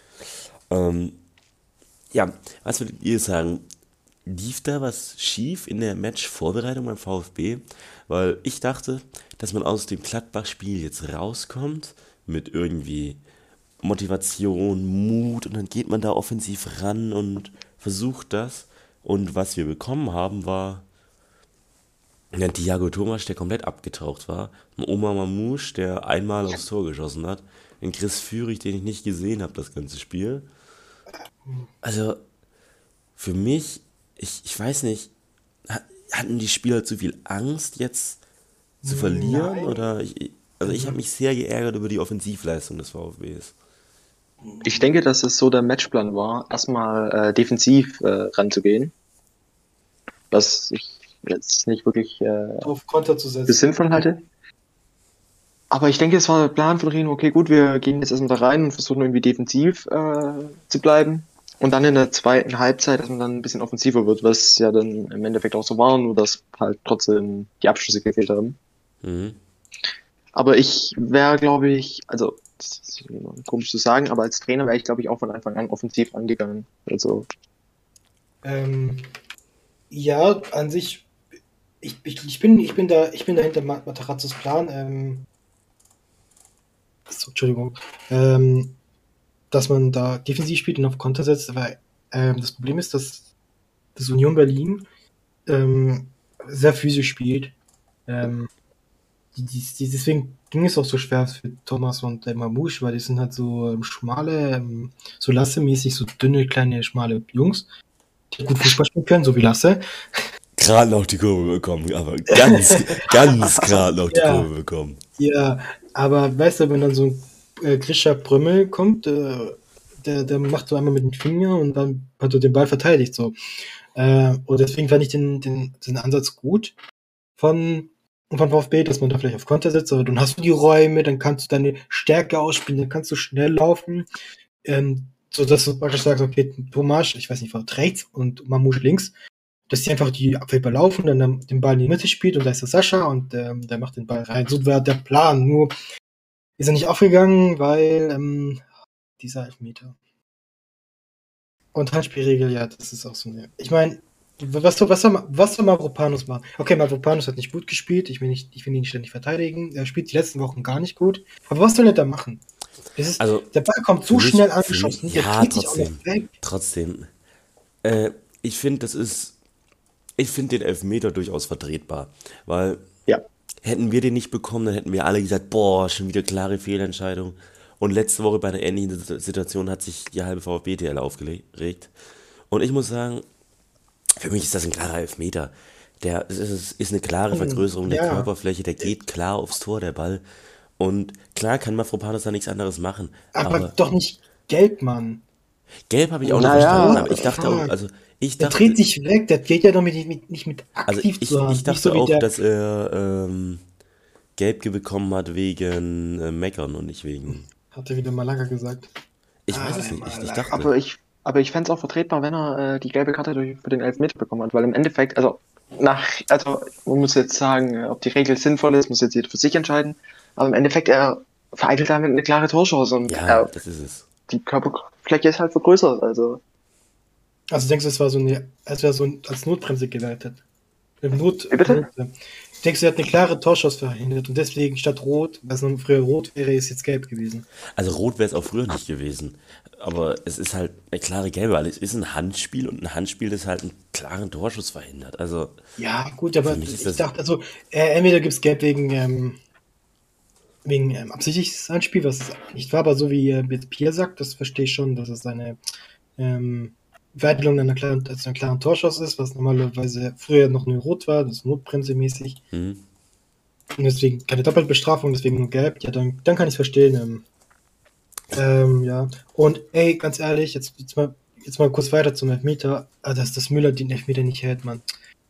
Ja, was würdet ihr sagen? Lief da was schief in der Match-Vorbereitung beim VfB? Weil ich dachte, dass man aus dem Gladbach-Spiel jetzt rauskommt mit irgendwie Motivation, Mut und dann geht man da offensiv ran und versucht das. Und was wir bekommen haben, war ein Thiago Thomas, der komplett abgetaucht war, ein Omar Mamouche, der einmal aufs Tor geschossen hat, ein Chris Führig, den ich nicht gesehen habe, das ganze Spiel. Also, für mich, ich weiß nicht, hatten die Spieler zu viel Angst jetzt zu verlieren? Nein. Oder ich habe mich sehr geärgert über die Offensivleistung des VfBs. Ich denke, dass es so der Matchplan war, erstmal defensiv ranzugehen. Was ich jetzt nicht wirklich Auf Konter zu für setzen. sinnvoll halte. Aber ich denke, es war der Plan von Reno, okay, gut, wir gehen jetzt erstmal da rein und versuchen irgendwie defensiv zu bleiben. Und dann in der zweiten Halbzeit, dass man dann ein bisschen offensiver wird, was ja dann im Endeffekt auch so war, nur dass halt trotzdem die Abschlüsse gefehlt haben. Mhm. Aber ich wäre, glaube ich, also, das ist komisch zu sagen, aber als Trainer wäre ich, glaube ich, auch von Anfang an offensiv angegangen. Also, Ja, an sich, ich bin da hinter Matarazzos Plan, Entschuldigung, dass man da defensiv spielt und auf Konter setzt, aber das Problem ist, dass das Union Berlin sehr physisch spielt. Ähm, deswegen ging es auch so schwer für Thomas und Mamouche, weil die sind halt so schmale, so Lasse-mäßig, so dünne, kleine, schmale Jungs, die gut Fußball spielen können, so wie Lasse. Gerade noch die Kurve bekommen, aber ganz, ganz gerade noch die Ja. Kurve bekommen. Ja, aber weißt du, wenn dann so ein Grisha Prömmel kommt, der macht so einmal mit dem Finger und dann hat er den Ball verteidigt. So. Und deswegen fand ich den Ansatz gut von VfB, dass man da vielleicht auf Konter setzt, aber dann hast du die Räume, dann kannst du deine Stärke ausspielen, dann kannst du schnell laufen, so dass du praktisch sagst, okay, Thomas, ich weiß nicht, war rechts und Mamouche links, dass die einfach die Abwehr überlaufen, dann den Ball in die Mitte spielt und da ist der Sascha und der macht den Ball rein. So war der Plan, nur ist er nicht aufgegangen, weil dieser Elfmeter. Und Handspielregel, ja, das ist auch so eine. Ich meine, was soll Mavropanos machen? Okay, Mavropanos hat nicht gut gespielt, ich will ihn ständig verteidigen. Er spielt die letzten Wochen gar nicht gut. Aber was soll er da machen? Also, Der Ball kommt so für mich- schnell für mich- angeschossen, ja, dreht sich auch trotzdem. noch weg. Trotzdem. Ich finde, ich finde den Elfmeter durchaus vertretbar, weil ja. hätten wir den nicht bekommen, dann hätten wir alle gesagt, boah, schon wieder klare Fehlentscheidung. Und letzte Woche bei einer ähnlichen Situation hat sich die halbe VfB-TL aufgeregt. Und ich muss sagen, für mich ist das ein klarer Elfmeter. Ist eine klare Vergrößerung der ja. Körperfläche, der geht klar aufs Tor, der Ball. Und klar kann Mafropanos da nichts anderes machen. Aber doch nicht gelb, Mann. Gelb habe ich auch nicht Naja, verstanden, aber ich dachte auch, fuck. also ich Der dachte, dreht sich weg, der geht ja doch nicht mit also aktiv ich zu haben. dachte Nicht so wie auch, der, dass er Gelb bekommen hat wegen Meckern und nicht wegen. hat er wieder Malaga gesagt. Ich weiß es der nicht. Ich Malaga. dachte. Aber ich fände es auch vertretbar, wenn er die gelbe Karte für den Elfmeter bekommen hat, weil im Endeffekt, also man muss jetzt sagen, ob die Regel sinnvoll ist, muss jetzt jeder für sich entscheiden, aber im Endeffekt, er vereitelt damit eine klare Torchance und Ja, das ist es. die Körperfläche ist halt vergrößert, also. Also denkst du, es wäre so als Notbremse gewertet? Wie bitte? Denkst du, er hat eine klare Torchance verhindert und deswegen statt Rot, was noch früher Rot wäre, ist jetzt Gelb gewesen? Also rot wäre es auch früher nicht gewesen. Aber es ist halt eine klare Gelbe, weil es ist ein Handspiel und ein Handspiel, das halt einen klaren Torschuss verhindert. Also Ja, gut, aber Für mich ist ich das- dachte, also entweder gibt es Gelb wegen absichtliches Anspiel, was nicht war, aber so wie jetzt Pierre sagt, das verstehe ich schon, dass es eine Vereitelung einer klaren Torschuss ist, was normalerweise früher noch nur Rot war, das ist Notbremse-mäßig. hm. Und deswegen keine Doppelbestrafung, deswegen nur Gelb. Ja, dann kann ich es verstehen. Ja. Und ey, ganz ehrlich, jetzt mal kurz weiter zum Elfmeter. Dass Müller den Elfmeter nicht hält, Mann.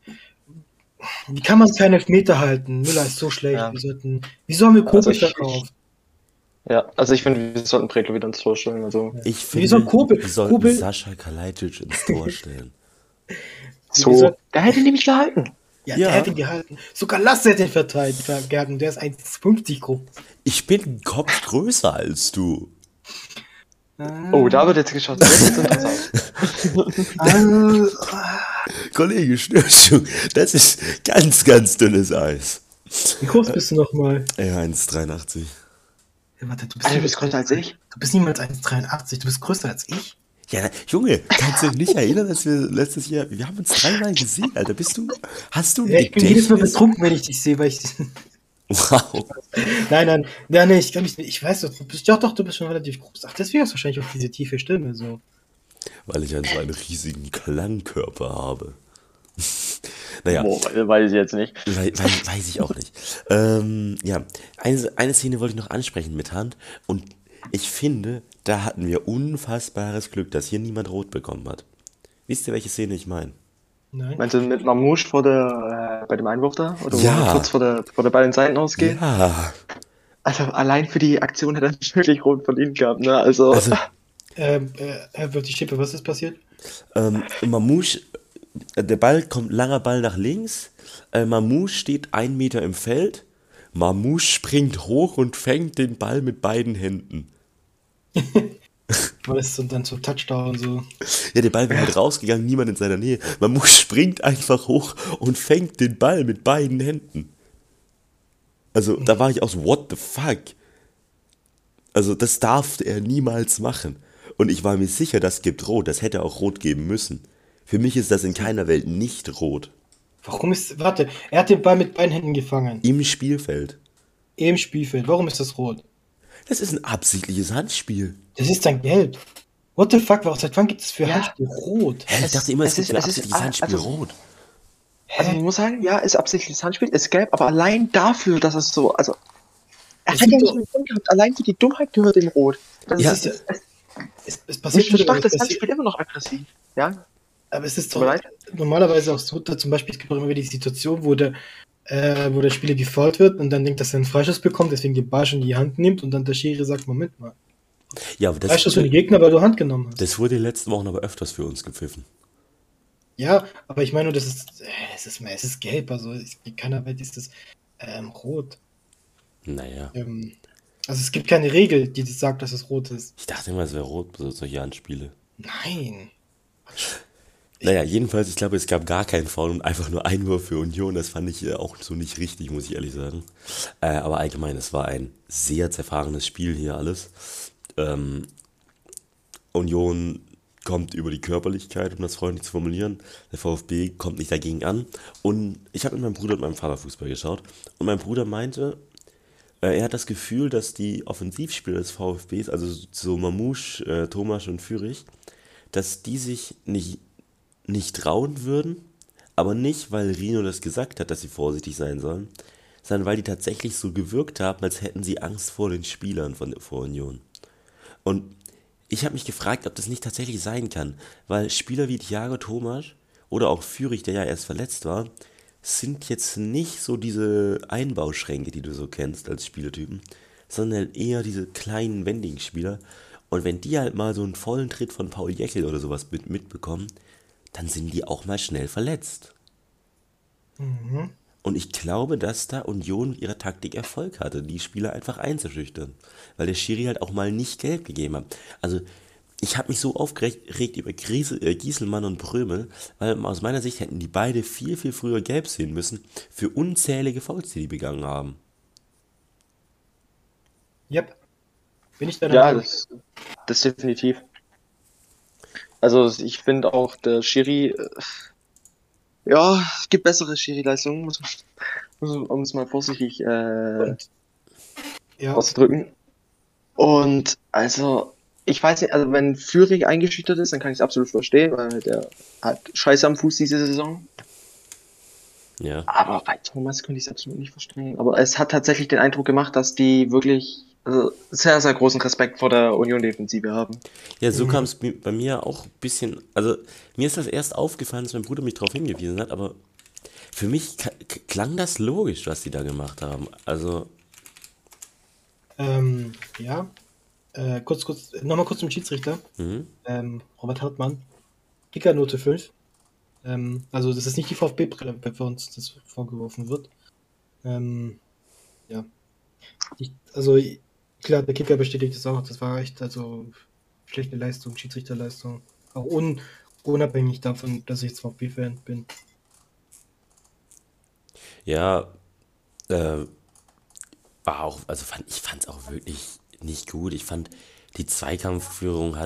Wie kann man keinen Elfmeter halten? Müller ist so schlecht. Ja. Wieso haben wir Kobel Also ich- verkauft? Ja, also ich finde, wir sollten Bredlo wieder ins Tor stellen, also. Ich Wie finde, soll Kobel- wir sollten Kobel- Sascha Kalajdzic ins Tor stellen. So, der hätte nämlich gehalten. Ja, Ja. der hat ihn gehalten. Sogar Lasse hat den gehalten. Der ist 1,50 groß. Ich bin einen Kopf größer als du. Oh, da wird jetzt geschaut. Das ist interessant. Kollege Störschung, das ist ganz, ganz dünnes Eis. Wie groß bist du nochmal? Ja, 1,83. Warte, du Alter, du bist größer als ich. Du bist niemals 1,83. Du bist größer als ich. Ja, Junge, kannst du dich nicht erinnern, dass wir letztes Jahr, wir haben uns 3-mal gesehen, Alter, hast du ein Ja, ich bin jedes Mal Gedächtnis? betrunken, wenn ich dich sehe, weil ich. Wow. Nein, ich kann mich nicht. Ich weiß doch, du bist schon relativ groß. Ach, deswegen hast du wahrscheinlich auch diese tiefe Stimme. So. Weil ich so einen riesigen Klangkörper habe. Naja, Boah, weiß ich jetzt nicht. weiß ich auch nicht. Ja, eine Szene wollte ich noch ansprechen mit Hand und ich finde, da hatten wir unfassbares Glück, dass hier niemand rot bekommen hat. Wisst ihr, welche Szene ich meine? Nein. Meinst du mit Mamouche bei dem Einwurf da? Oder Ja. wo kurz vor der Ball in Seiten ausgeht? Ja, Also allein für die Aktion hätte er wirklich rot verdient gehabt, ne? Also Herr Wirth, die Stippe, was ist passiert? Mamouche, langer Ball nach links, Mamouche steht 1 Meter im Feld, Mamouche springt hoch und fängt den Ball mit beiden Händen. Weil es dann so Touchdown und so. Ja, der Ball wäre halt rausgegangen, niemand in seiner Nähe. Mamouche springt einfach hoch und fängt den Ball mit beiden Händen. Also, da war ich auch so, what the fuck? Also, das darf er niemals machen. Und ich war mir sicher, das gibt Rot. Das hätte auch Rot geben müssen. Für mich ist das in keiner Welt nicht Rot. Warte, er hat den Ball mit beiden Händen gefangen. Im Spielfeld. Im Spielfeld. Warum ist das rot? Das ist ein absichtliches Handspiel. Das ist dann gelb. What the fuck? Seit wann gibt es für Ja. Handspiel rot? Hä, ich dachte immer, es gibt für es ist- absichtliches Handspiel also- rot. Also ich muss sagen, ja, ist absichtliches Handspiel, ist gelb, aber allein dafür, dass es so, also er Es hat ja gibt nicht doch- mehr Grund gehabt, allein für die Dummheit gehört ihm rot. Das Ja. ist, Es ich passiert schon, dachte, das es passiert- Handspiel immer noch aggressiv. Ja, aber es ist Tut mir doch leid. normalerweise auch so, dass zum Beispiel es gibt auch immer wieder die Situation, wo der Spieler gefoult wird und dann denkt, dass er einen Freischuss bekommt, deswegen den Ball schon in die Hand nimmt und dann der Schiri sagt, Moment mal, Ja, aber Freischuss für den Gegner, weil du Hand genommen hast. das wurde in den letzten Wochen aber öfters für uns gepfiffen. Ja, aber ich meine nur, es ist gelb, also in keiner Welt ist das rot. Naja, Also es gibt keine Regel, die sagt, dass es rot ist. ich dachte immer, es wäre rot, solche Handspiele. Nein. Naja, jedenfalls, ich glaube, es gab gar keinen Foul und einfach nur Einwurf für Union. Das fand ich auch so nicht richtig, muss ich ehrlich sagen. Aber allgemein, es war ein sehr zerfahrenes Spiel hier alles. Union kommt über die Körperlichkeit, um das freundlich zu formulieren. Der VfB kommt nicht dagegen an. Und ich habe mit meinem Bruder und meinem Vater Fußball geschaut. Und mein Bruder meinte, er hat das Gefühl, dass die Offensivspieler des VfBs, also so Mamouche, Thomas und Führig, dass die sich nicht trauen würden, aber nicht, weil Rino das gesagt hat, dass sie vorsichtig sein sollen, sondern weil die tatsächlich so gewirkt haben, als hätten sie Angst vor den Spielern vor Union. Und ich habe mich gefragt, ob das nicht tatsächlich sein kann, weil Spieler wie Thiago Thomas oder auch Führig, der ja erst verletzt war, sind jetzt nicht so diese Einbauschränke, die du so kennst als Spielertypen, sondern eher diese kleinen, wendigen Spieler. Und wenn die halt mal so einen vollen Tritt von Paul Jäckel oder sowas mitbekommen, dann sind die auch mal schnell verletzt. Und ich glaube, dass da Union mit ihrer Taktik Erfolg hatte, die Spieler einfach einzuschüchtern. Weil der Schiri halt auch mal nicht gelb gegeben hat. Also, ich habe mich so aufgeregt über Gieselmann und Prömel, weil aus meiner Sicht hätten die beide viel, viel früher gelb sehen müssen für unzählige Fouls, die begangen haben. Yep. Bin ich da ja, dabei? das definitiv. Also ich finde auch der Schiri, ja, es gibt bessere Schiri-Leistungen, um es mal vorsichtig Ja, auszudrücken. Und also, ich weiß nicht, also wenn Führig eingeschüchtert ist, dann kann ich es absolut verstehen, weil der hat Scheiße am Fuß diese Saison. Ja. Aber bei Thomas könnte ich es absolut nicht verstehen. Aber es hat tatsächlich den Eindruck gemacht, dass die wirklich sehr, sehr großen Respekt vor der Union-Defensive haben. Ja, so kam es bei mir auch ein bisschen, also mir ist das erst aufgefallen, dass mein Bruder mich darauf hingewiesen hat, aber für mich klang das logisch, was die da gemacht haben. Also, ja. Nochmal kurz zum Schiedsrichter. Robert Hartmann. Kickernote 5. Also das ist nicht die VfB-Brille, bei uns das vorgeworfen wird. Ja. Klar, der Kicker bestätigt es auch. Das war echt schlechte Leistung, Schiedsrichterleistung. Auch unabhängig davon, dass ich jetzt VfB-Fan bin. ja, war auch, also ich fand es auch wirklich nicht gut. Ich fand, die Zweikampfführung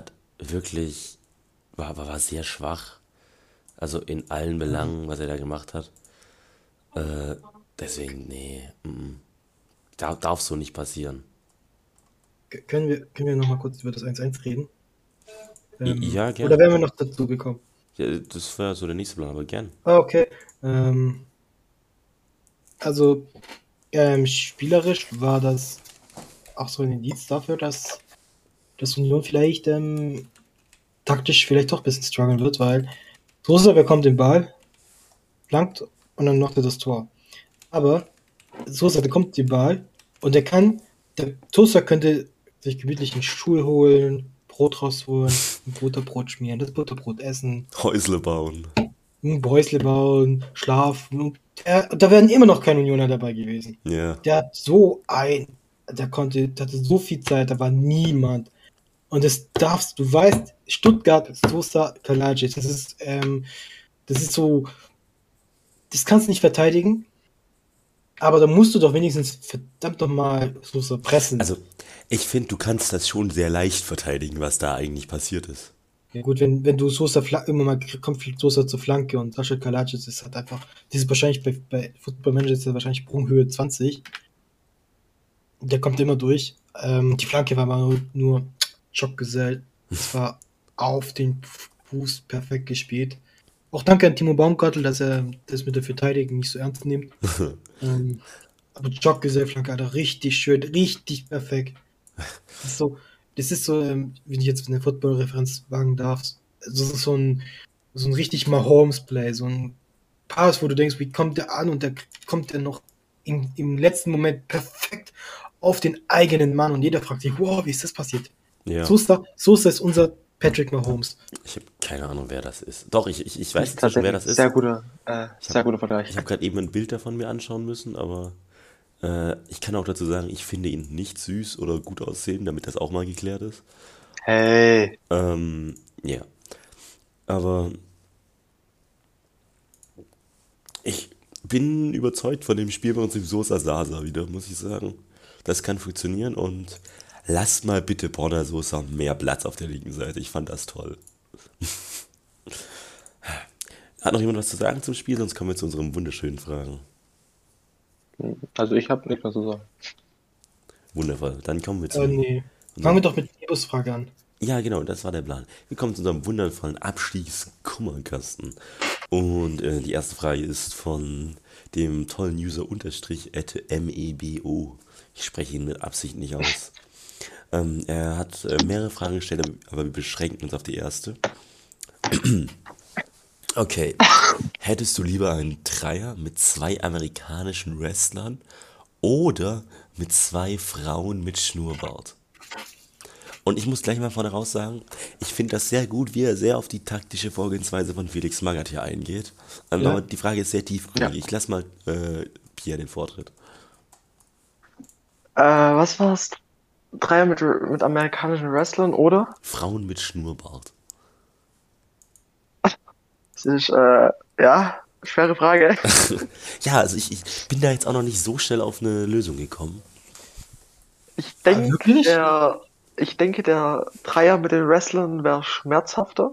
war sehr schwach. Also in allen Belangen, was er da gemacht hat. Deswegen, nee, darf so nicht passieren. Können wir nochmal kurz über das 1-1 reden? Ja, gerne. Oder werden wir noch dazu gekommen? Ja, das wäre so der nächste Plan, aber gern. Okay. Spielerisch war das auch so ein Indiz dafür, dass Union vielleicht taktisch vielleicht doch ein bisschen strugglen wird, weil Sosa bekommt den Ball, flankt und dann macht er das Tor. Aber Sosa bekommt den Ball und der Sosa könnte sich gemütlich einen Stuhl holen, Brot rausholen, ein Butterbrot schmieren, das Butterbrot essen. Häusle bauen. Häusle bauen, schlafen. Und da wären immer noch keine Unioner dabei gewesen. Ja. Der hatte so viel Zeit, da war niemand. Und du weißt, Stuttgart, Sosa, Kalajdzic, das ist so, das kannst du nicht verteidigen, aber da musst du doch wenigstens verdammt nochmal Sosa pressen. Also, ich finde, du kannst das schon sehr leicht verteidigen, was da eigentlich passiert ist. Ja gut, wenn du Sosa immer mal kommt Sosa zur Flanke und Sascha Kalajdzic ist halt einfach, das ist wahrscheinlich bei Football Manager ist er wahrscheinlich Sprunghöhe 20. Der kommt immer durch. Die Flanke war mal nur Schockgesell. Es war auf den Fuß perfekt gespielt. Auch danke an Timo Baumgartel, dass er das mit der Verteidigung nicht so ernst nimmt. Aber Schockgesell-Flanke, Alter, richtig schön, richtig perfekt. Das ist so, wenn ich jetzt eine Football-Referenz wagen darf, das ist so ein richtig Mahomes-Play, so ein Pass, wo du denkst, wie kommt der an und der kommt der noch im letzten Moment perfekt auf den eigenen Mann und jeder fragt sich, wow, wie ist das passiert? Ja. Sosa ist unser Patrick Mahomes. Ich habe keine Ahnung, wer das ist. Doch, ich weiß inzwischen, wer das ist. Sehr guter Vergleich. Ich habe gerade eben ein Bild davon mir anschauen müssen, aber ich kann auch dazu sagen, ich finde ihn nicht süß oder gut aussehen, damit das auch mal geklärt ist. Hey. Ja. Aber ich bin überzeugt von dem Spiel bei uns im Sosa Sasa wieder, muss ich sagen. Das kann funktionieren und lasst mal bitte Borna Sosa mehr Platz auf der linken Seite. Ich fand das toll. Hat noch jemand was zu sagen zum Spiel? Sonst kommen wir zu unseren wunderschönen Fragen. Also ich habe nichts mehr zu sagen. Wundervoll. Dann kommen wir zu... Nee. Fangen wir doch mit der Frage an. Ja, genau, das war der Plan. Wir kommen zu unserem wundervollen Abstiegskummerkasten. Und die erste Frage ist von dem tollen User _mebo. Ich spreche ihn mit Absicht nicht aus. Er hat mehrere Fragen gestellt, aber wir beschränken uns auf die erste. Okay. Hättest du lieber einen Dreier mit 2 amerikanischen Wrestlern oder mit 2 Frauen mit Schnurrbart? Und ich muss gleich mal vorne raus sagen, ich finde das sehr gut, wie er sehr auf die taktische Vorgehensweise von Felix Magath hier eingeht. Aber die Frage ist sehr tiefgründig. Ich lasse mal Pierre den Vortritt. Was war's? Dreier mit amerikanischen Wrestlern oder? Frauen mit Schnurrbart. Das ist, schwere Frage. Ja, also ich bin da jetzt auch noch nicht so schnell auf eine Lösung gekommen. Ich denke, wirklich? der Dreier mit den Wrestlern wäre schmerzhafter.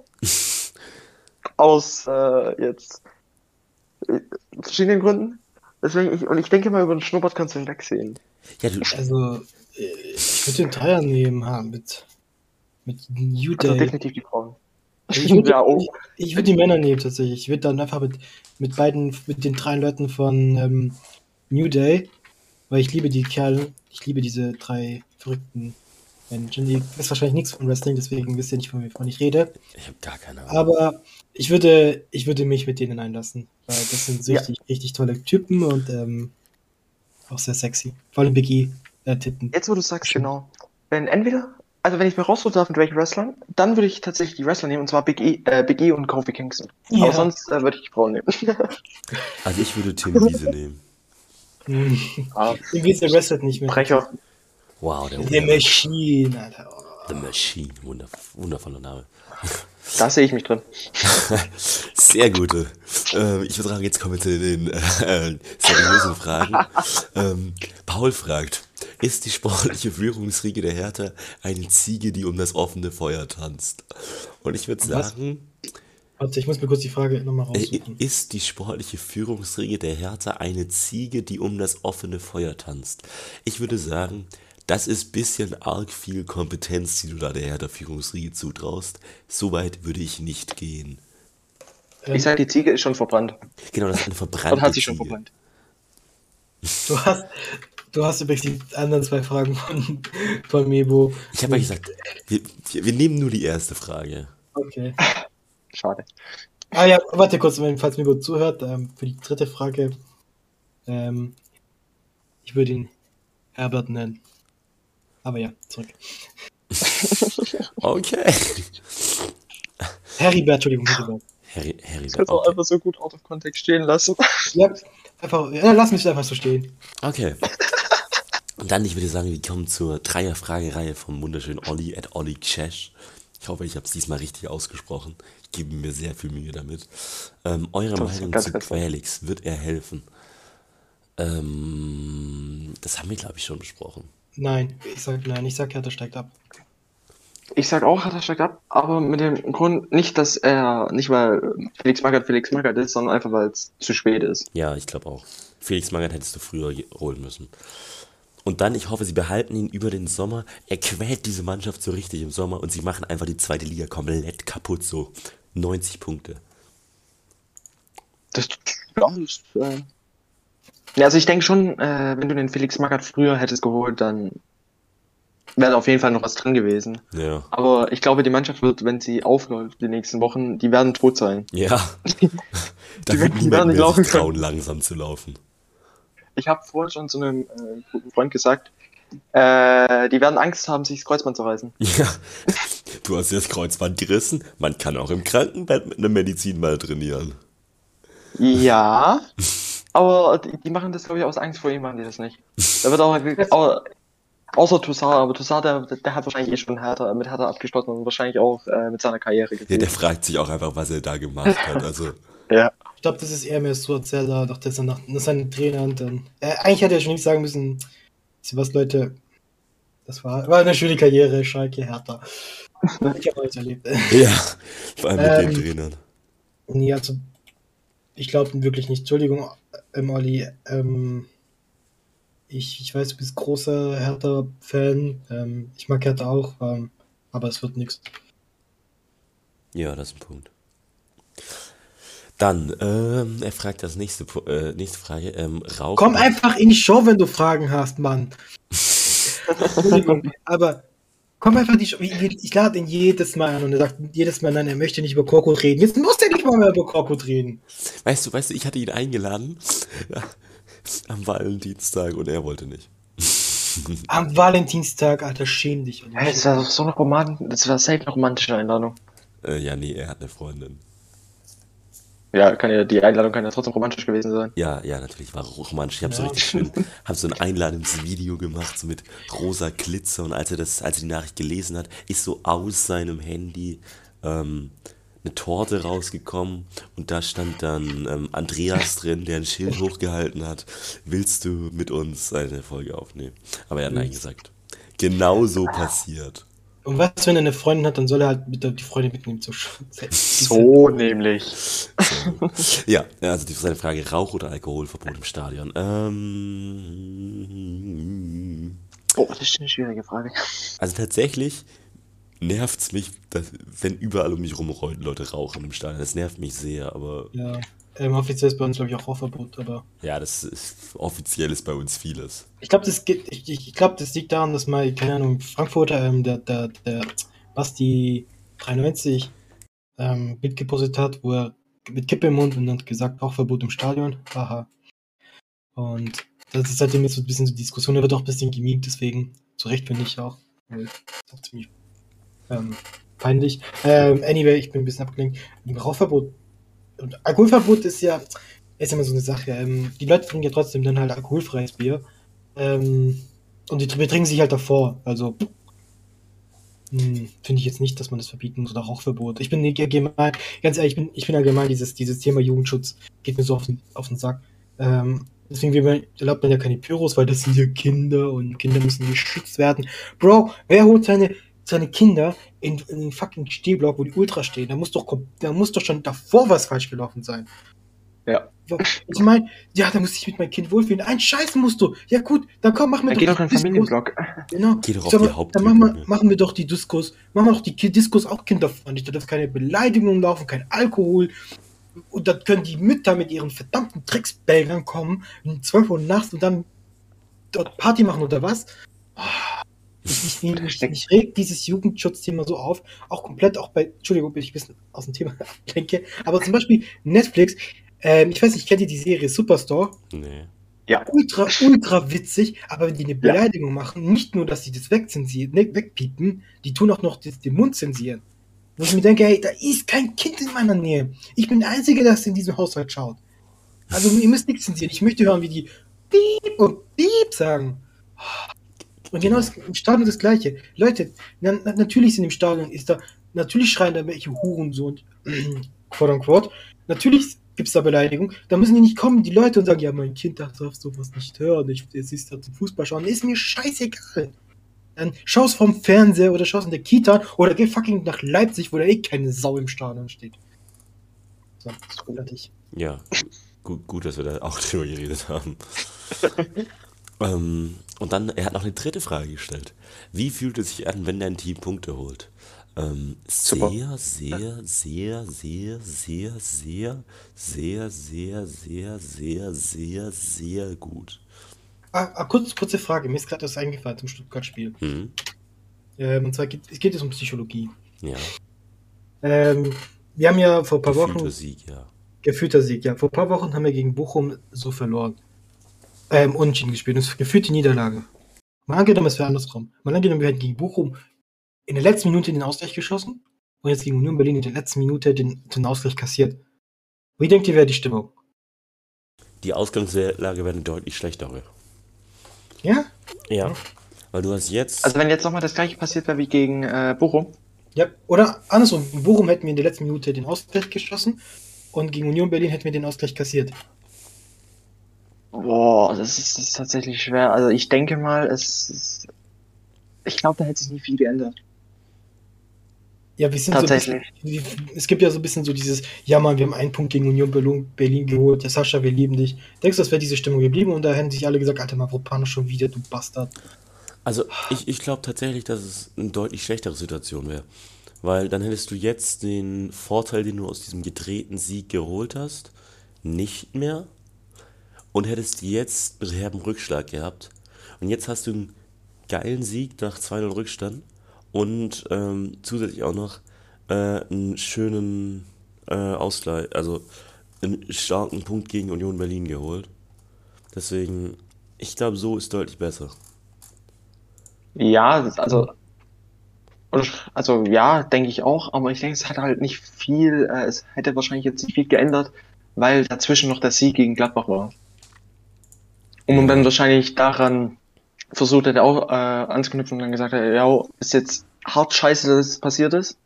Aus jetzt verschiedenen Gründen. Deswegen, ich denke mal, über den Schnurrbart kannst du hinwegsehen. Ja, du, Also, ich würde den Dreier nehmen, mit New Also Day. definitiv die Frauen. Ich würde Ja, oh. ich würd die Männer nehmen tatsächlich. Ich würde dann einfach mit den 3 Leuten von New Day, weil ich liebe die Kerle, ich liebe diese 3 verrückten Menschen. Ihr wisst wahrscheinlich nichts von Wrestling, deswegen wisst ihr nicht, wovon ich rede. ich habe gar keine Ahnung. Aber ich würde mich mit denen einlassen, weil das sind Ja. richtig tolle Typen und auch sehr sexy. Vor allem Big E, Titten. Jetzt, wo du sagst, genau. Wenn ich mir raussuchen darf, mit welchen Wrestlern, dann würde ich tatsächlich die Wrestler nehmen, und zwar Big E und Kofi Kingston. Ja. Aber sonst würde ich die Frauen nehmen. Also ich würde Tim Wiese nehmen. Irgendwie ist der wrestelt nicht mehr. Brecher. Wow, The Machine, Alter. Oh. The Machine. Wundervoller Name. Da sehe ich mich drin. Sehr gute. Ich würde sagen, jetzt kommen wir zu den seriösen Fragen. Paul fragt, ist die sportliche Führungsriege der Hertha eine Ziege, die um das offene Feuer tanzt? Und ich würde Was? sagen, Warte, ich muss mir kurz die Frage nochmal raussuchen. ist die sportliche Führungsriege der Hertha eine Ziege, die um das offene Feuer tanzt? Ich würde sagen, das ist ein bisschen arg viel Kompetenz, die du da der Hertha-Führungsriege zutraust. So weit würde ich nicht gehen. Ich sage, die Ziege ist schon verbrannt. Genau, das ist eine verbrannte Und hat sich schon Ziege. verbrannt. Du hast übrigens die anderen 2 Fragen von Mebo. Ich habe ja gesagt, wir nehmen nur die erste Frage. Okay. Schade. Ah ja, warte kurz, falls Mebo zuhört, für die dritte Frage. Ich würde ihn Herbert nennen. Aber ja, zurück. Okay. Heribert, Entschuldigung. Harry Ich war kann es auch okay. einfach so gut out of context stehen lassen. Ja, lass mich einfach so stehen. Okay. Und dann, ich würde sagen, wir kommen zur Dreierfragereihe vom wunderschönen Olli at Olli Cesh. Ich hoffe, ich habe es diesmal richtig ausgesprochen. Ich gebe mir sehr viel Mühe damit. Eure Das ist Meinung ganz, zu ganz toll. Quelix, wird er helfen? Das haben wir, glaube ich, schon besprochen. Nein, ich sag Hertha steigt ab. Ich sag auch, Hertha steigt ab, aber mit dem Grund nicht, nicht weil Felix Magath ist, sondern einfach, weil es zu spät ist. Ja, ich glaube auch. Felix Magath hättest du früher holen müssen. Und dann, ich hoffe, sie behalten ihn über den Sommer. Er quält diese Mannschaft so richtig im Sommer und sie machen einfach die zweite Liga komplett kaputt, so 90 Punkte. Ja, also ich denke schon, wenn du den Felix Magath früher hättest geholt, dann wäre da auf jeden Fall noch was drin gewesen. Ja. Aber ich glaube, die Mannschaft wird, wenn sie aufläuft die nächsten Wochen, die werden tot sein. Ja. Da Die wird werden niemand nicht mehr laufen sich trauen, langsam zu laufen. Ich habe vorher schon zu einem guten Freund gesagt, die werden Angst haben, sich das Kreuzband zu reißen. Ja. Du hast dir das Kreuzband gerissen. Man kann auch im Krankenbett mit einem Medizinball trainieren. Ja, aber die machen das, glaube ich, aus Angst vor ihm, machen die das nicht. Da wird auch außer Toussaint, aber Toussaint, der hat wahrscheinlich eh schon mit Hertha abgeschlossen und wahrscheinlich auch mit seiner Karriere Ja, gefühlt. der fragt sich auch einfach, was er da gemacht hat. Also, Ja. Ich glaube, das ist eher mehr so, als er da, doch, dass er nach seinen Trainern dann. Eigentlich hätte er schon nicht sagen müssen, wisst ihr was, Leute, das war eine schöne Karriere, Schalke, Hertha. Ich habe alles erlebt. ja, vor allem mit den Trainern. Nee, also, ich glaube wirklich nicht. Entschuldigung, Olli, ich weiß, du bist großer Hertha-Fan. Ich mag Hertha auch, aber es wird nichts. Ja, das ist ein Punkt. Dann, er fragt das nächste Frage. Rauch. Komm einfach in die Show, wenn du Fragen hast, Mann. Entschuldigung, aber komm einfach in die Show. Ich lade ihn jedes Mal an und er sagt jedes Mal, nein, er möchte nicht über Korkut reden. Jetzt muss er nicht mal mehr über Korkut reden. Weißt du, ich hatte ihn eingeladen am Valentinstag und er wollte nicht. Am Valentinstag, Alter, schäm dich. Hey, das war so das war safe eine romantische Einladung. Ja, nee, er hat eine Freundin. Ja, die Einladung kann ja trotzdem romantisch gewesen sein. Ja, natürlich, war romantisch. Ich habe so richtig schön, habe so ein einladendes Video gemacht, so mit rosa Glitzer und als er die Nachricht gelesen hat, ist so aus seinem Handy eine Torte rausgekommen und da stand dann Andreas drin, der ein Schild hochgehalten hat. Willst du mit uns eine Folge aufnehmen? Aber er hat nein gesagt. Genau so passiert. Und was, wenn er eine Freundin hat, dann soll er halt die Freundin mitnehmen zur So nämlich. Ja, also seine Frage, Rauch- oder Alkoholverbot im Stadion. Oh, das ist eine schwierige Frage. Also tatsächlich nervt es mich, wenn überall um mich rum Leute rauchen im Stadion. Das nervt mich sehr, aber Ja, offiziell ist bei uns, glaube ich, auch Rauchverbot, aber ja, offiziell ist bei uns vieles. ich glaube, das liegt daran, dass mal, keine Ahnung, Frankfurter, der Basti 93 Bild gepostet hat, wo er mit Kippe im Mund und dann gesagt, Rauchverbot im Stadion. Haha. Und das ist seitdem jetzt so ein bisschen so Diskussion, da wird auch ein bisschen gemimt, deswegen zu Recht finde ich auch. Das ist auch ziemlich peinlich. Anyway, ich bin ein bisschen abgelenkt. Rauchverbot und Alkoholverbot ist ja immer so eine Sache. Die Leute trinken ja trotzdem dann halt alkoholfreies Bier. Und die betrinken sich halt davor. Also finde ich jetzt nicht, dass man das verbieten muss oder Rauchverbot. Ich bin allgemein, ganz ehrlich, ich bin allgemein dieses Thema Jugendschutz geht mir so auf den Sack. Deswegen erlaubt man ja keine Pyros, weil das sind ja Kinder und Kinder müssen geschützt werden. Bro, wer holt seine Kinder in den fucking Stehblock, wo die Ultra stehen? Da muss doch schon davor was falsch gelaufen sein. Ja. Ich meine, ja, da muss ich mit meinem Kind wohlfühlen. Ein Scheiß musst du. Ja gut, dann komm, mach mir Geh doch in den Familienblock. Genau. Geh doch auf Sag die mal, dann Haupttribüne. machen wir doch die Diskos. Machen wir doch die Diskos auch kinderfreundlich. Da darf keine Beleidigung laufen, kein Alkohol. Und dann können die Mütter mit ihren verdammten Drecksbälgern kommen, um 12 Uhr nachts und dann dort Party machen oder was? Ich reg dieses Jugendschutzthema so auf, auch komplett auch bei, Entschuldigung, wenn ich ein bisschen aus dem Thema ablenke, aber zum Beispiel Netflix, ich weiß nicht, kennt ihr die Serie Superstore? Nee. Ja. Ultra witzig, aber wenn die eine Beleidigung machen, nicht nur, dass sie das wegpiepen, die tun auch noch den Mund zensieren. Wo ich mir denke, hey, da ist kein Kind in meiner Nähe. Ich bin der Einzige, der in diesem Haushalt schaut. Also ihr müsst nichts zensieren. Ich möchte hören, wie die Piep und Piep sagen. Und genau im Stadion das Gleiche. Leute, natürlich sind im Stadion, natürlich schreien da welche Hurensohn, quote unquote. Natürlich gibt es da Beleidigung. Da müssen die nicht kommen, die Leute, und sagen, ja, mein Kind darf sowas nicht hören. Es ist da zum Fußball schauen. Ist mir scheißegal. Dann schaust vom Fernseher oder schaust in der Kita oder geh fucking nach Leipzig, wo da keine Sau im Stadion steht. So, fertig. Ja, gut, dass wir da auch drüber geredet haben. Und dann, er hat noch eine dritte Frage gestellt. Wie fühlt es sich an, wenn dein Team Punkte holt? Super. Sehr gut. Kurze Frage. Mir ist gerade was eingefallen zum Stuttgart-Spiel. Und zwar geht es um Psychologie. Ja, Wir haben ja vor ein paar gefühlter Wochen... Sieg, ja. Gefühlter Sieg, ja. Vor ein paar Wochen haben wir gegen Bochum so verloren. Unentschieden gespielt. Das ist gefühlte Niederlage. Mal angenommen, es wäre andersrum. Mal angenommen, wir hätten gegen Bochum in der letzten Minute den Ausgleich geschossen und jetzt gegen Union Berlin in der letzten Minute den Ausgleich kassiert. Wie denkt ihr, wäre die Stimmung? Die Ausgangslage wäre eine deutlich schlechtere. Ja? Ja, weil du hast jetzt... Also wenn jetzt nochmal das gleiche passiert wäre wie gegen Bochum. Ja. Oder andersrum. In Bochum hätten wir in der letzten Minute den Ausgleich geschossen und gegen Union Berlin hätten wir den Ausgleich kassiert. Boah, das ist tatsächlich schwer. Also ich denke mal, ich glaube, da hätte sich nie viel geändert. Ja, wir sind Tatsächlich. so ein bisschen, es gibt ja so ein bisschen so dieses, ja Mann, wir haben einen Punkt gegen Union Berlin geholt, der Sascha, wir lieben dich. Denkst du, das wäre diese Stimmung geblieben und da hätten sich alle gesagt, Alter, Mavropanos schon wieder, du Bastard. Also ich glaube tatsächlich, dass es eine deutlich schlechtere Situation wäre. Weil dann hättest du jetzt den Vorteil, den du aus diesem gedrehten Sieg geholt hast, nicht mehr. Und hättest jetzt einen herben Rückschlag gehabt. Und jetzt hast du einen geilen Sieg nach 2-0 Rückstand. Und zusätzlich auch noch einen schönen Ausgleich, also einen starken Punkt gegen Union Berlin geholt. Deswegen, ich glaube, so ist deutlich besser. Ja, also ja, denke ich auch, aber ich denke, es hat halt nicht viel, es hätte wahrscheinlich jetzt nicht viel geändert, weil dazwischen noch der Sieg gegen Gladbach war. Und man dann wahrscheinlich daran versucht hätte auch anzuknüpfen und dann gesagt hätte, ja, ist jetzt hart scheiße, dass es passiert ist,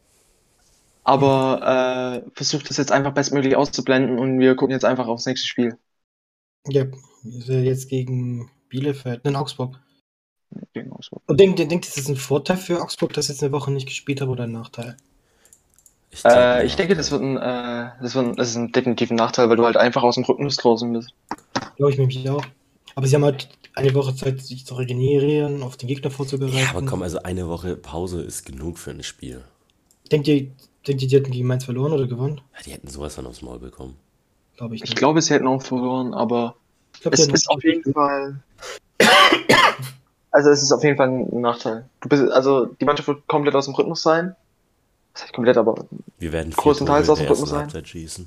aber versucht das jetzt einfach bestmöglich auszublenden und wir gucken jetzt einfach aufs nächste Spiel. Ja, jetzt gegen Bielefeld, in Augsburg. Gegen Augsburg. Und denkt ihr, das ist ein Vorteil für Augsburg, dass jetzt eine Woche nicht gespielt hat oder ein Nachteil? Ich denke, das ist ein definitiver Nachteil, weil du halt einfach aus dem Rhythmus draußen bist. Glaube ich nämlich auch. Aber sie haben halt eine Woche Zeit, sich zu regenerieren, auf den Gegner vorzubereiten. Ja, aber komm, also eine Woche Pause ist genug für ein Spiel. Denkt ihr, die hätten gegen Mainz verloren oder gewonnen? Ja, die hätten sowas von aufs Maul bekommen. Glaube ich nicht. Ich glaube, sie hätten auch verloren, aber Ich glaub, es die hätten ist auf jeden Fall. Also es ist auf jeden Fall ein Nachteil. Also die Mannschaft wird komplett aus dem Rhythmus sein. Das heißt komplett, aber Wir werden größtenteils Tore aus in dem der Rhythmus ersten sein. Halbzeit schießen.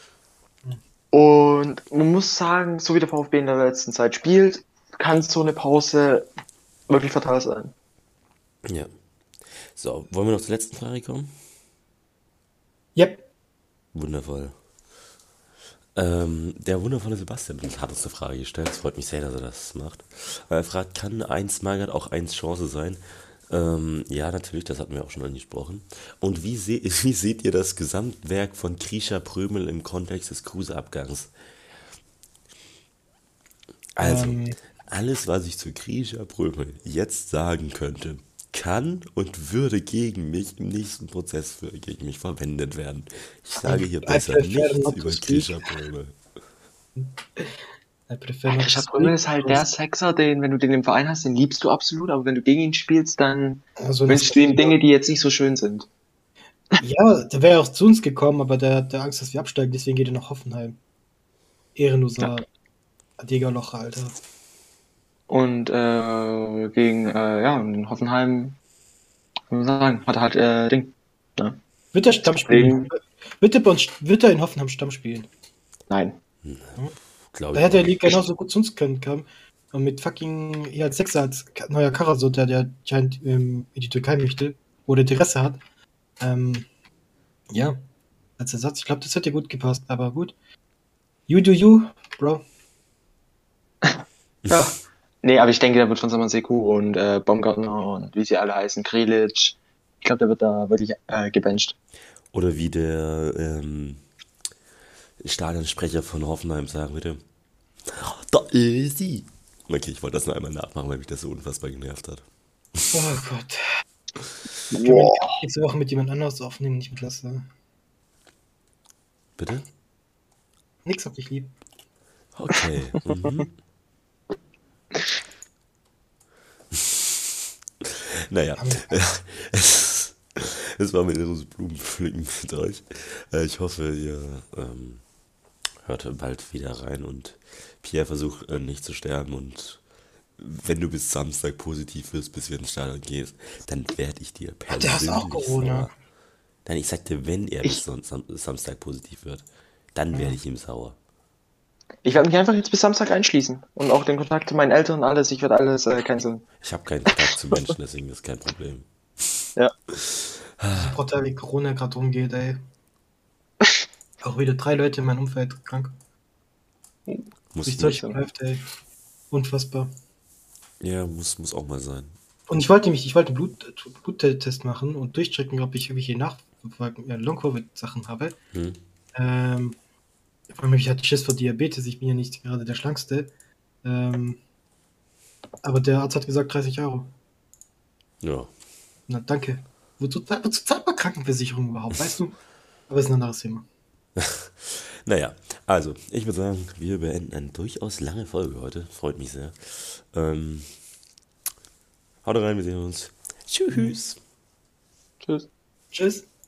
Und man muss sagen, so wie der VfB in der letzten Zeit spielt, kann so eine Pause wirklich fatal sein. Ja. So, wollen wir noch zur letzten Frage kommen? Yep. Wundervoll. Der wundervolle Sebastian hat uns eine Frage gestellt. Es freut mich sehr, dass er das macht. Er fragt, kann 1 Magath auch 1 Chance sein? Ja, natürlich, das hatten wir auch schon angesprochen. Und wie seht ihr das Gesamtwerk von Grisha Prömel im Kontext des Kruse-Abgangs? Also, alles, was ich zu Grisha Prömel jetzt sagen könnte, kann und würde gegen mich im nächsten Prozess gegen mich verwendet werden. Ich sage hier besser nichts über Grisha Prömel. Grisha Prömel ist halt der Sechser, den, wenn du den im Verein hast, den liebst du absolut, aber wenn du gegen ihn spielst, dann wünschst du ihm Dinge, die jetzt nicht so schön sind. Ja, der wäre auch zu uns gekommen, aber der hat Angst, dass wir absteigen, deswegen geht er nach Hoffenheim. Ehrenloser Jägerlocher, Alter. Und gegen in Hoffenheim, kann man sagen, hat er halt Ding. Ne? Wird er Stamm spielen? Wird er in Hoffenheim Stamm spielen? Nein. Glaube Da ich hätte er nicht. genauso gut zu uns können. Und mit fucking, hier als Sechser, als neuer Karasot, der anscheinend in die Türkei möchte, oder Interesse hat, Ja, als Ersatz. Ich glaube, das hätte gut gepasst, aber gut. You do you, Bro. Ja. Nee, aber ich denke, der wird von Samaseku und Baumgartner und wie sie alle heißen, Grilic. Ich glaube, der wird da wirklich gebencht. Oder wie der Stadionsprecher von Hoffenheim sagen würde. Da ist sie. Okay, ich wollte das nur einmal nachmachen, weil mich das so unfassbar genervt hat. Oh Gott. Können wir nächste Woche mit jemand anderes aufnehmen, nicht mit Lasse? Bitte? Nix hab dich lieb. Okay. Mhm. Naja, es war mir ein Blumenpflücken mit euch. Ich hoffe, ihr hört bald wieder rein und Pierre versucht nicht zu sterben und wenn du bis Samstag positiv wirst, bis wir ins Stadion gehst, dann werde ich dir Der persönlich hast auch Corona. sauer. Nein, ich sagte, wenn er bis Samstag positiv wird, dann werde ich ihm sauer. Ich werde mich einfach jetzt bis Samstag einschließen. Und auch den Kontakt zu meinen Eltern, alles. Ich werde alles canceln. Ich habe keinen Kontakt zu Menschen, deswegen ist kein Problem. Ja. Ich brauche wie Corona gerade rumgeht, ey. Auch wieder 3 Leute in meinem Umfeld krank. Muss Durch nicht solche sein. läuft, ey. Unfassbar. Ja, muss auch mal sein. Und ich wollte einen Bluttest machen und durchchecken, ob ich irgendwelche Long-Covid-Sachen habe. Vor allem, ich hatte Schiss vor Diabetes, ich bin ja nicht gerade der Schlankste. Aber der Arzt hat gesagt 30 Euro. Ja. Na, danke. Wozu zahlt man Krankenversicherung überhaupt, weißt du? Aber ist ein anderes Thema. Naja, also, ich würde sagen, wir beenden eine durchaus lange Folge heute. Freut mich sehr. Haut rein, wir sehen uns. Tschüss. Tschüss. Tschüss.